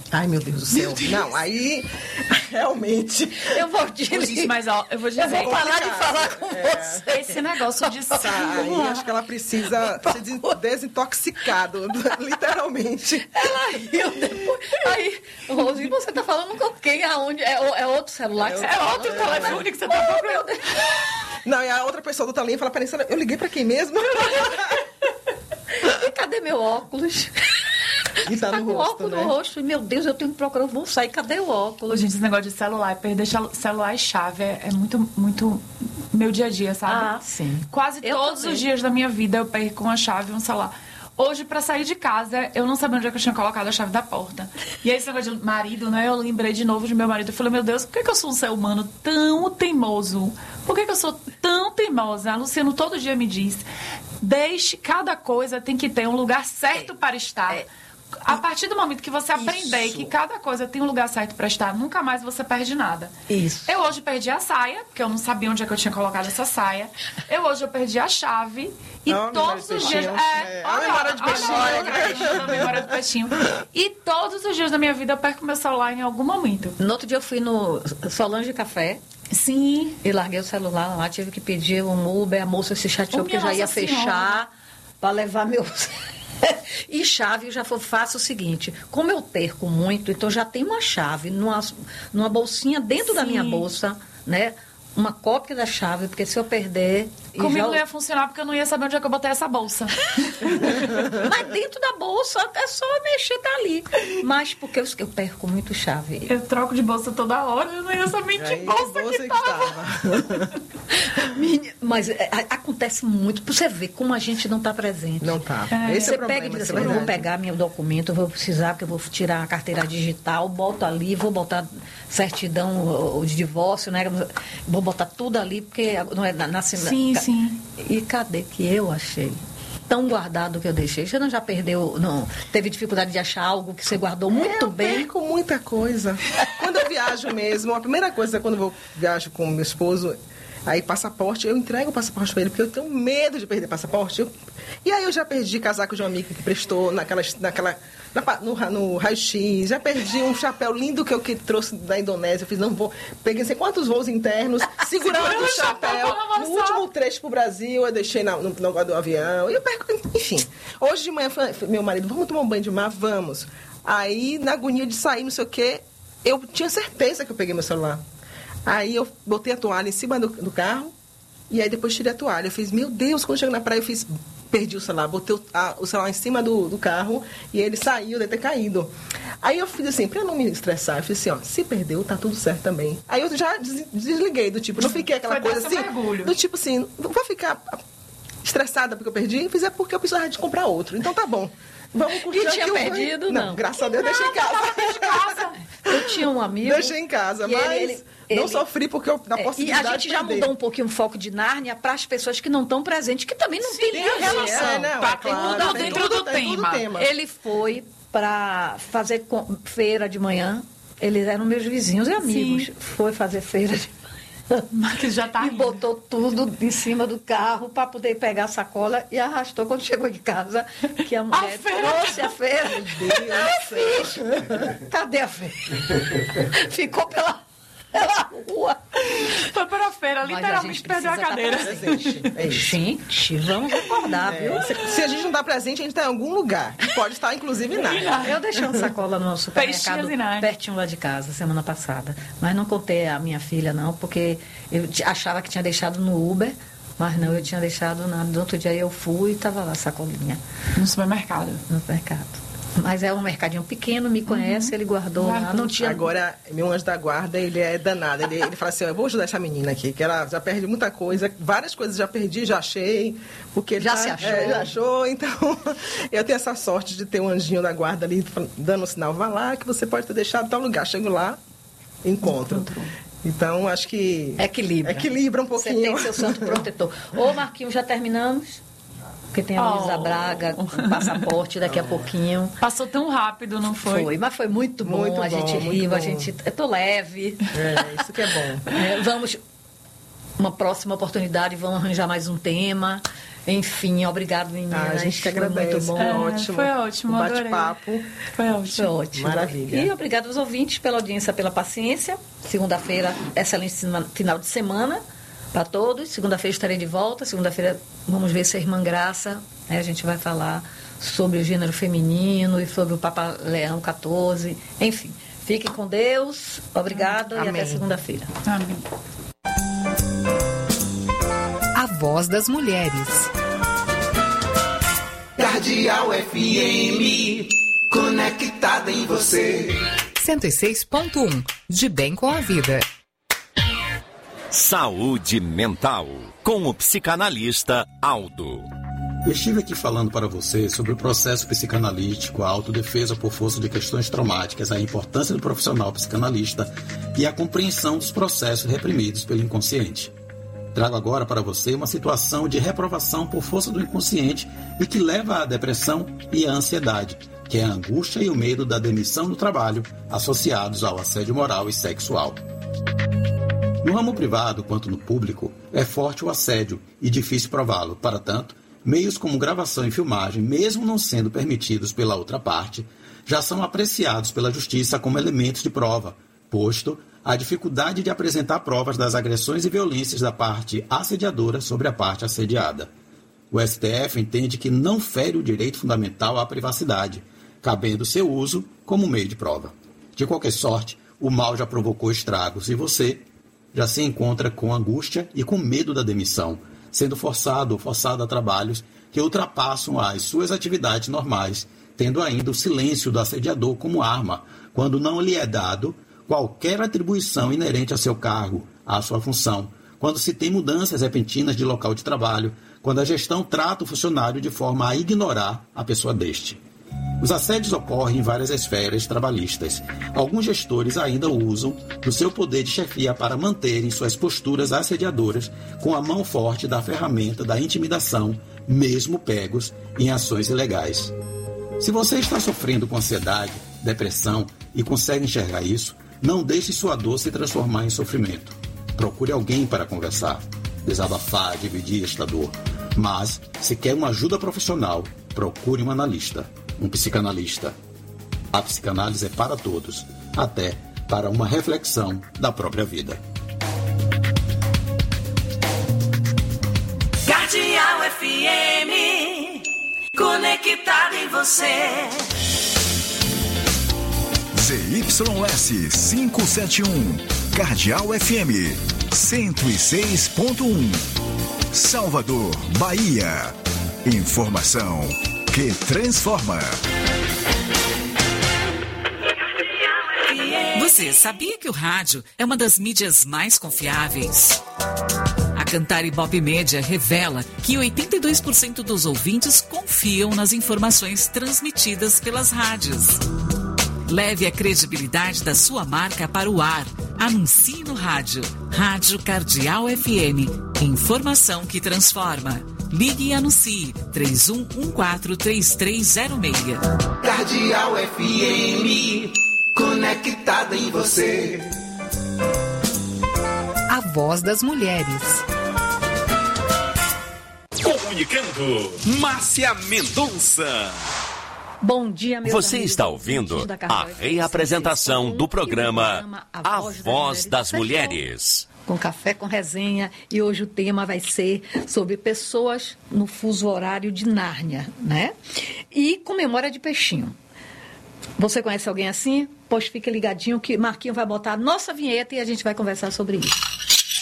Speaker 10: Ai, meu Deus do céu. Não, aí, realmente...
Speaker 7: Eu vou dizer,
Speaker 9: mas ó, eu vou dizer...
Speaker 7: Eu vou parar de falar com você.
Speaker 9: Esse negócio de sair...
Speaker 10: Aí, acho que ela precisa ser desintoxicada, literalmente.
Speaker 7: Ela riu depois. Aí, Rose, você tá falando com quem? Aonde? É outro celular?
Speaker 9: É outro telefone que você tá procurando.
Speaker 10: Não, e a outra pessoa do outra linha fala, eu liguei pra quem mesmo?
Speaker 7: E cadê meu óculos?
Speaker 10: E tá no
Speaker 7: com
Speaker 10: rosto,
Speaker 7: óculos
Speaker 10: né?
Speaker 7: no rosto. Meu Deus, eu tenho que procurar. Eu vou sair. Cadê o óculos?
Speaker 9: Gente, esse negócio de celular, perder celular e chave é muito, muito meu dia a dia, sabe?
Speaker 7: Ah, sim.
Speaker 9: Quase todos os dias da minha vida eu perco uma chave e um celular. Hoje, pra sair de casa, eu não sabia onde é que eu tinha colocado a chave da porta. E aí, esse negócio de marido, né? Eu lembrei de novo de meu marido. Eu falei, meu Deus, por que eu sou um ser humano tão teimoso? Por que eu sou tão teimosa? A Luciano todo dia me diz, cada coisa tem que ter um lugar certo para estar. A partir do momento que você aprender que cada coisa tem um lugar certo para estar, nunca mais você perde nada.
Speaker 7: Isso.
Speaker 9: Eu hoje perdi a saia, porque eu não sabia onde é que eu tinha colocado essa saia. Hoje eu perdi a chave. E todos os dias...
Speaker 10: A memória de peixinho.
Speaker 9: A memória do peixinho. E todos os dias da minha vida eu perco meu celular em algum momento.
Speaker 7: No outro dia eu fui no Solange Café.
Speaker 9: Sim.
Speaker 7: E larguei o celular lá, tive que pedir um Uber. A moça se chateou porque já ia fechar para levar meus... E chave, eu já faço o seguinte, como eu perco muito, então já tem uma chave numa bolsinha dentro da minha bolsa, né? Uma cópia da chave, porque se eu perder...
Speaker 9: Comigo não ia funcionar, porque eu não ia saber onde é que eu botei essa bolsa.
Speaker 7: Mas dentro da bolsa, é só mexer, tá ali. Mas porque eu perco muito chave.
Speaker 9: Eu troco de bolsa toda hora, eu não ia saber que bolsa que tava.
Speaker 7: Mas acontece muito, pra você ver como a gente não tá presente.
Speaker 10: Não tá.
Speaker 7: Esse você pega e diz assim, eu vou pegar meu documento, eu vou precisar, porque eu vou tirar a carteira digital, boto ali, vou botar certidão de divórcio, né? Vou botar tudo ali, porque não é na
Speaker 9: Sim.
Speaker 7: E cadê que eu achei? Tão guardado que eu deixei. Você não já perdeu, não teve dificuldade de achar algo que você guardou muito bem?
Speaker 10: Eu perco muita coisa. Quando eu viajo mesmo, a primeira coisa, quando eu viajo com meu esposo, aí passaporte, eu entrego o passaporte para ele, porque eu tenho medo de perder passaporte. E aí eu já perdi casaco de um amigo que prestou no raio-x, já perdi um chapéu lindo que eu trouxe da Indonésia, eu fiz, não vou, peguei não sei quantos voos internos, segurando o chapéu, no último trecho pro Brasil, eu deixei no lugar do avião, e eu perco, enfim. Hoje de manhã, meu marido, vamos tomar um banho de mar? Vamos. Aí, na agonia de sair, não sei o quê, eu tinha certeza que eu peguei meu celular. Aí eu botei a toalha em cima do carro, e aí depois tirei a toalha. Eu fiz, meu Deus, quando chego na praia, perdi o celular, botei o celular em cima do carro e ele saiu, deve ter caído. Aí eu fiz assim, pra não me estressar, eu fiz assim, ó, se perdeu, tá tudo certo também. Aí eu já desliguei, do tipo, não fiquei aquela coisa assim, do tipo assim, vou ficar estressada porque eu perdi, eu fiz porque eu precisava de comprar outro, então tá bom. Vamos curtir.
Speaker 7: E tinha perdido, não?
Speaker 10: Graças a Deus, deixei em casa.
Speaker 7: Eu tinha um amigo...
Speaker 10: Deixei em casa, mas não sofri porque eu da possibilidade
Speaker 7: E a gente já mudou um pouquinho o foco de Nárnia para as pessoas que não estão presentes, que também não tem relação.
Speaker 9: Tudo dentro do tema.
Speaker 7: Ele foi para fazer feira de manhã. Eles eram meus vizinhos e amigos. Sim. Foi fazer feira de manhã.
Speaker 9: Mas já tá
Speaker 7: e botou tudo em cima do carro para poder pegar a sacola e arrastou quando chegou em casa, que a mulher trouxe a feira. Meu Deus. Cadê a feira? Ficou pela rua.
Speaker 9: Foi para a feira, literalmente perdeu a cadeira.
Speaker 7: Gente, vamos recordar, viu?
Speaker 10: Se a gente não dá presente, a gente está em algum lugar. Pode estar, inclusive, nada.
Speaker 7: Eu deixei uma sacola no supermercado pertinho lá de casa, semana passada. Mas não contei a minha filha, não, porque eu achava que tinha deixado no Uber. Mas não, eu tinha deixado nada. No outro dia eu fui e estava lá a sacolinha.
Speaker 9: No supermercado?
Speaker 7: No supermercado. Mas é um mercadinho pequeno, me conhece, ele guardou lá. Não tinha...
Speaker 10: Agora, meu anjo da guarda, ele é danado. Ele fala assim, eu vou ajudar essa menina aqui, que ela já perde muita coisa. Várias coisas já perdi, já achei. Porque ele
Speaker 7: já se achou.
Speaker 10: Já achou, então eu tenho essa sorte de ter um anjinho da guarda ali, dando um sinal, vá lá, que você pode ter deixado em tal lugar. Chego lá, encontro. Então, acho que... Equilibra um pouquinho.
Speaker 7: Você tem seu santo protetor. Ô, Marquinhos, já terminamos? Porque tem a Luísa Braga com passaporte daqui a pouquinho.
Speaker 9: Passou tão rápido, não foi?
Speaker 7: Foi, mas foi muito bom. Muito a gente riu, eu tô leve.
Speaker 10: Isso que é bom.
Speaker 7: Vamos, uma próxima oportunidade, vamos arranjar mais um tema. Enfim, obrigado, meninas.
Speaker 10: A gente que agradece.
Speaker 7: Muito bom.
Speaker 10: Ótimo.
Speaker 9: Foi ótimo,
Speaker 10: o
Speaker 9: adorei.
Speaker 10: bate-papo.
Speaker 9: Foi ótimo.
Speaker 10: Maravilha.
Speaker 7: E obrigado aos ouvintes pela audiência, pela paciência. Segunda-feira, excelente final de semana para todos. Segunda-feira estarei de volta. Segunda-feira vamos ver se a Irmã Graça, né, a gente vai falar sobre o gênero feminino e sobre o Papa Leão XIV. Enfim, fiquem com Deus. Obrigada e até segunda-feira.
Speaker 9: Amém.
Speaker 16: A Voz das Mulheres.
Speaker 6: Cardeal FM, conectada em você.
Speaker 16: 106.1, de bem com a vida.
Speaker 8: Saúde mental, com o psicanalista Aldo.
Speaker 2: Estive aqui falando para você sobre o processo psicanalítico, a autodefesa por força de questões traumáticas, a importância do profissional psicanalista e a compreensão dos processos reprimidos pelo inconsciente. Trago agora para você uma situação de reprovação por força do inconsciente e que leva à depressão e à ansiedade, que é a angústia e o medo da demissão do trabalho associados ao assédio moral e sexual. No ramo privado quanto no público, é forte o assédio e difícil prová-lo. Para tanto, meios como gravação e filmagem, mesmo não sendo permitidos pela outra parte, já são apreciados pela justiça como elementos de prova, posto a dificuldade de apresentar provas das agressões e violências da parte assediadora sobre a parte assediada. O STF entende que não fere o direito fundamental à privacidade, cabendo seu uso como meio de prova. De qualquer sorte, o mal já provocou estragos e você já se encontra com angústia e com medo da demissão, sendo forçado ou forçada a trabalhos que ultrapassam as suas atividades normais, tendo ainda o silêncio do assediador como arma, quando não lhe é dado qualquer atribuição inerente a seu cargo, à sua função, quando se tem mudanças repentinas de local de trabalho, quando a gestão trata o funcionário de forma a ignorar a pessoa deste. Os assédios ocorrem em várias esferas trabalhistas. Alguns gestores ainda usam do seu poder de chefia para manterem suas posturas assediadoras com a mão forte da ferramenta da intimidação, mesmo pegos em ações ilegais. Se você está sofrendo com ansiedade, depressão e consegue enxergar isso, não deixe sua dor se transformar em sofrimento. Procure alguém para conversar, desabafar, dividir esta dor. Mas, se quer uma ajuda profissional, procure um analista, um psicanalista. A psicanálise é para todos, até para uma reflexão da própria vida.
Speaker 6: Cardeal FM, conectado em você.
Speaker 3: ZYS 571, Cardeal FM 106.1, Salvador, Bahia. Informação que transforma.
Speaker 1: Você sabia que o rádio é uma das mídias mais confiáveis? A Cantar Ibope Média revela que 82% dos ouvintes confiam nas informações transmitidas pelas rádios. Leve a credibilidade da sua marca para o ar. Anuncie no rádio. Rádio Cardeal FM. Informação que transforma. Ligue e anuncie. 31143306.
Speaker 6: Cardeal FM, conectada em você.
Speaker 16: A Voz das Mulheres.
Speaker 11: Comunicando, Márcia Mendonça.
Speaker 7: Bom dia, meus
Speaker 8: Você está ouvindo a reapresentação do programa A Voz das Mulheres.
Speaker 7: Com café com resenha, e hoje o tema vai ser sobre pessoas no fuso horário de Nárnia, né? E com memória de peixinho. Você conhece alguém assim? Pois fique ligadinho que Marquinho vai botar a nossa vinheta e a gente vai conversar sobre isso.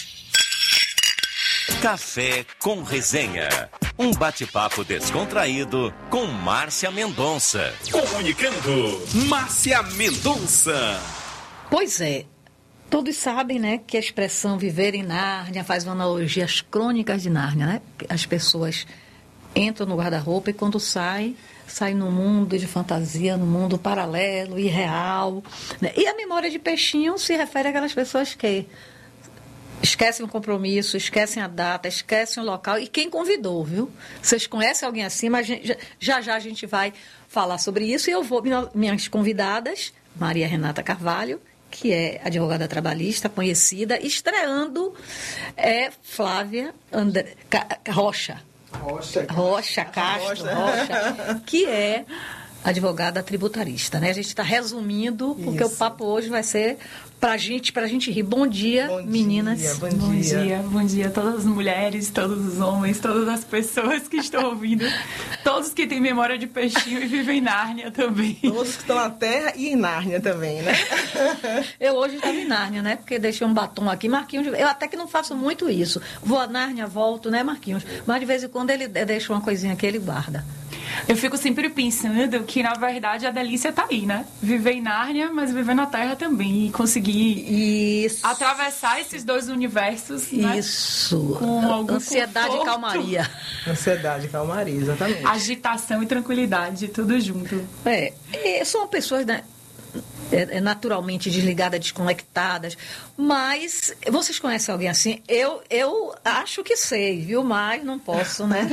Speaker 8: Café com resenha. Um bate-papo descontraído com Márcia Mendonça.
Speaker 11: Comunicando, Márcia Mendonça.
Speaker 7: Pois é. Todos sabem, né, que a expressão viver em Nárnia faz uma analogia às crônicas de Nárnia, né? As pessoas entram no guarda-roupa e quando saem num mundo de fantasia, num mundo paralelo, irreal. Né? E a memória de peixinho se refere àquelas pessoas que esquecem o compromisso, esquecem a data, esquecem o local e quem convidou, viu? Vocês conhecem alguém assim? Mas já a gente vai falar sobre isso e eu vou, minhas convidadas, Maria Renata Carvalho, que é advogada trabalhista, conhecida, estreando Flávia Rocha. Rocha Castro, que é advogada tributarista, né? A gente está resumindo, porque o papo hoje vai ser pra gente rir. Bom dia, meninas.
Speaker 9: Bom dia a todas as mulheres, todos os homens, todas as pessoas que estão ouvindo, todos que têm memória de peixinho e vivem em Nárnia também.
Speaker 10: Todos que estão na Terra e em Nárnia também, né?
Speaker 7: Eu hoje estava em Nárnia, né? Porque deixei um batom aqui. Marquinhos, eu até que não faço muito isso. Vou a Nárnia, volto, né, Marquinhos? Mas de vez em quando ele deixa uma coisinha que ele guarda.
Speaker 9: Eu fico sempre pensando que, na verdade, a delícia tá aí, né? Viver em Nárnia, mas viver na Terra também. E conseguir atravessar esses dois universos, né?
Speaker 7: Isso.
Speaker 9: Com algum
Speaker 7: ansiedade
Speaker 9: conforto.
Speaker 7: e calmaria.
Speaker 10: Ansiedade e calmaria, exatamente.
Speaker 9: Agitação e tranquilidade, tudo junto.
Speaker 7: São pessoas, né, naturalmente desligadas, desconectadas, mas vocês conhecem alguém assim? Eu acho que sei, viu? Mas não posso, né?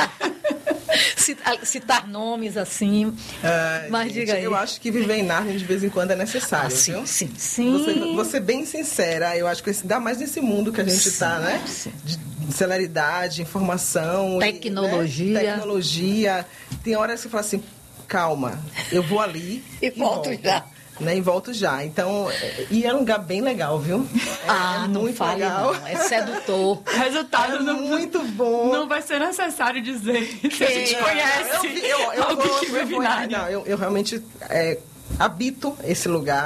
Speaker 7: Citar nomes assim, mas
Speaker 10: gente,
Speaker 7: diga aí.
Speaker 10: Eu acho que viver em Nárnia de vez em quando é necessário, viu?
Speaker 7: Sim.
Speaker 10: Vou ser bem sincera, eu acho que ainda mais nesse mundo que a gente está, né? De celeridade, informação,
Speaker 7: tecnologia.
Speaker 10: Né? Tecnologia. Tem horas que você fala assim, calma, eu vou ali
Speaker 7: e volto já.
Speaker 10: Né, e volto já. Então, e é um lugar bem legal, viu?
Speaker 7: Não
Speaker 10: muito
Speaker 7: fale
Speaker 10: legal.
Speaker 7: não. É sedutor.
Speaker 9: O resultado
Speaker 10: muito bom.
Speaker 9: Não vai ser necessário dizer se a gente conhece alguém que vive em Nárnia.
Speaker 10: Eu realmente habito esse lugar.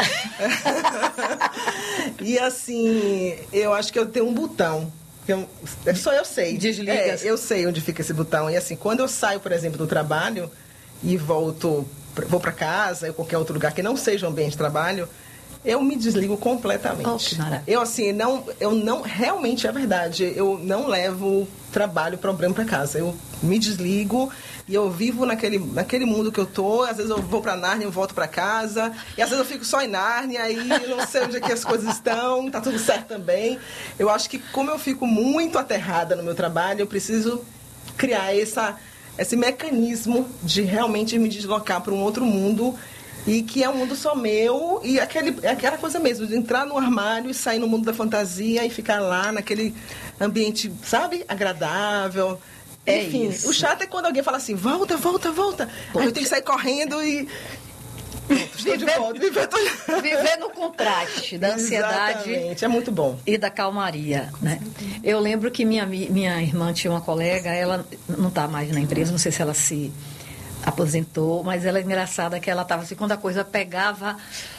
Speaker 10: E assim, eu acho que eu tenho um botão. Só eu sei.
Speaker 7: Desliga.
Speaker 10: Eu sei onde fica esse botão. E assim, quando eu saio, por exemplo, do trabalho e vou para casa ou qualquer outro lugar que não seja um ambiente de trabalho, eu me desligo completamente. Eu não realmente é verdade, eu não levo trabalho, problema para casa. Eu me desligo e eu vivo naquele mundo que eu tô. Às vezes eu vou para Nárnia, eu volto para casa, e às vezes eu fico só em Nárnia e não sei onde é que as coisas estão, tá tudo certo também. Eu acho que como eu fico muito aterrada no meu trabalho, eu preciso criar esse mecanismo de realmente me deslocar para um outro mundo, e que é um mundo só meu, e aquela coisa mesmo, de entrar no armário e sair no mundo da fantasia e ficar lá naquele ambiente, sabe, agradável. Enfim,
Speaker 7: isso.
Speaker 10: O chato é quando alguém fala assim, volta. Aí eu tenho que sair correndo e...
Speaker 7: Viver no contraste da ansiedade.
Speaker 10: Exatamente, é muito bom.
Speaker 7: E da calmaria, né? Eu lembro que minha irmã tinha uma colega, ela não está mais na empresa, não sei se ela se aposentou, mas ela é engraçada que ela estava assim, quando a coisa pegava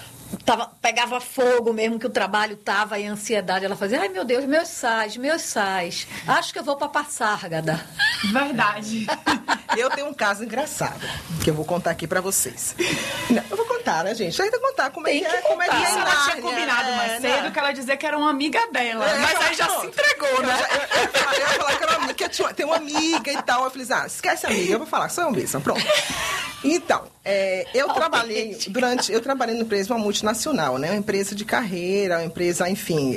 Speaker 7: fogo mesmo, que o trabalho estava e a ansiedade, ela fazia, ai meu Deus, meus sais, acho que eu vou para Passárgada.
Speaker 9: Verdade.
Speaker 10: Eu tenho um caso engraçado que eu vou contar aqui pra vocês. Não, eu vou contar, né, gente? Tem que contar como é que é. Como é que é.
Speaker 9: Ela tinha combinado mais cedo que ela dizia que era uma amiga dela. Mas aí já se entregou, né?
Speaker 10: Eu ia falar que era uma amiga, que tem uma amiga e tal. Eu falei, esquece a amiga, eu vou falar, sou eu mesma, pronto. Então, eu trabalhei numa empresa, uma multinacional, né? Uma empresa de carreira, uma empresa, enfim,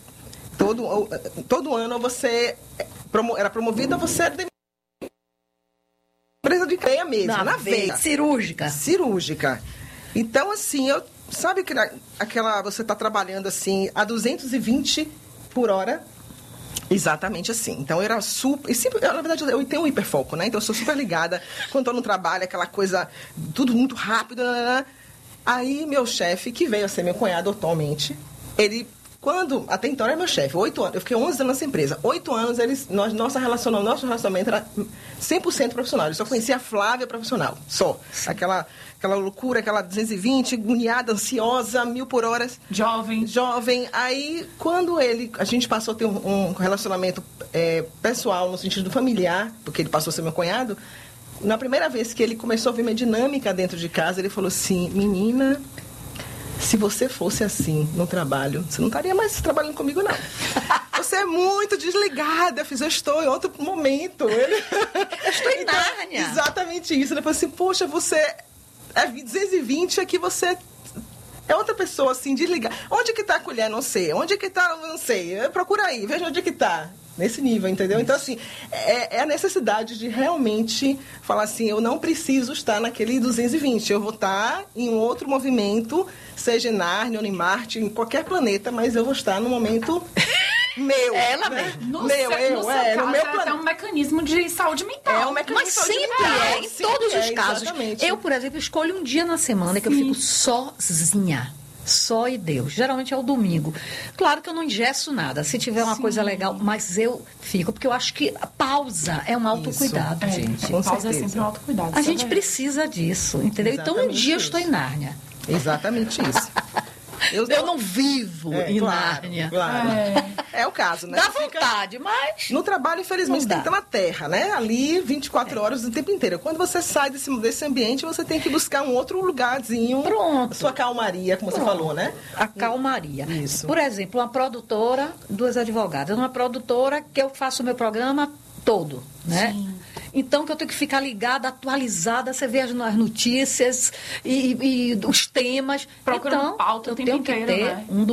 Speaker 10: todo ano você era promovida, você era demitida. Empresa de veia mesmo, na veia. Cirúrgica. Então, assim, sabe aquela você está trabalhando assim a 220 por hora? Exatamente assim. Então, eu era super... na verdade, eu tenho um hiperfoco, né? Então, eu sou super ligada. Quando estou no trabalho, aquela coisa... Tudo muito rápido. Aí, meu chefe, que veio a ser meu cunhado atualmente, ele... Até então era meu chefe, 8 anos, eu fiquei 11 anos nessa empresa. 8 anos, nosso relacionamento era 100% profissional. Eu só conhecia a Flávia profissional, só. Aquela loucura, aquela 220, agoniada, ansiosa, 1000 por hora. Jovem. Aí, quando a gente passou a ter um relacionamento pessoal, no sentido familiar, porque ele passou a ser meu cunhado, na primeira vez que ele começou a ver minha dinâmica dentro de casa, ele falou assim, menina... Se você fosse assim no trabalho, você não estaria mais trabalhando comigo, não. Você é muito desligada. Eu estou em outro momento.
Speaker 7: Eu estou em Nárnia.
Speaker 10: Exatamente isso. Ele falou assim, poxa, você é 220, aqui você é outra pessoa, assim, desligada. Onde que está a colher? Não sei. Onde que está? Não sei. Procura aí, veja onde que está. Nesse nível, entendeu? Então, assim, é a necessidade de realmente falar assim, eu não preciso estar naquele 220, eu vou estar em um outro movimento, seja em Nárnia ou em Marte, em qualquer planeta, mas eu vou estar no momento Meu.
Speaker 7: Ela mesmo.
Speaker 9: No seu caso, é um mecanismo de saúde mental.
Speaker 10: É um mecanismo
Speaker 7: Mas
Speaker 10: de saúde
Speaker 7: sempre
Speaker 10: mental.
Speaker 7: em todos os casos.
Speaker 10: Exatamente.
Speaker 7: Eu, por exemplo, escolho um dia na semana que eu fico sozinha. Só e Deus. Geralmente é o domingo. Claro que eu não engesso nada. Se tiver uma coisa legal, mas eu fico, porque eu acho que a pausa é um autocuidado, gente.
Speaker 9: Pausa é sempre um autocuidado.
Speaker 7: A gente precisa disso, entendeu? Então um dia eu estou em Nárnia.
Speaker 10: Exatamente isso.
Speaker 7: Eu não vivo em Nárnia.
Speaker 10: Claro. É o caso, né?
Speaker 7: Dá vontade, mas...
Speaker 10: No trabalho, infelizmente, tem que estar na terra, né? Ali, 24 horas o tempo inteiro. Quando você sai desse ambiente, você tem que buscar um outro lugarzinho.
Speaker 7: Pronto.
Speaker 10: Sua calmaria, como você falou, né?
Speaker 7: A calmaria.
Speaker 10: Isso.
Speaker 7: Por exemplo, uma produtora, 2 advogadas. Uma produtora que eu faço o meu programa todo, né? Sim. Então, que eu tenho que ficar ligada, atualizada, você vê as notícias e os temas.
Speaker 9: Procurando pauta o tempo inteiro,
Speaker 7: né?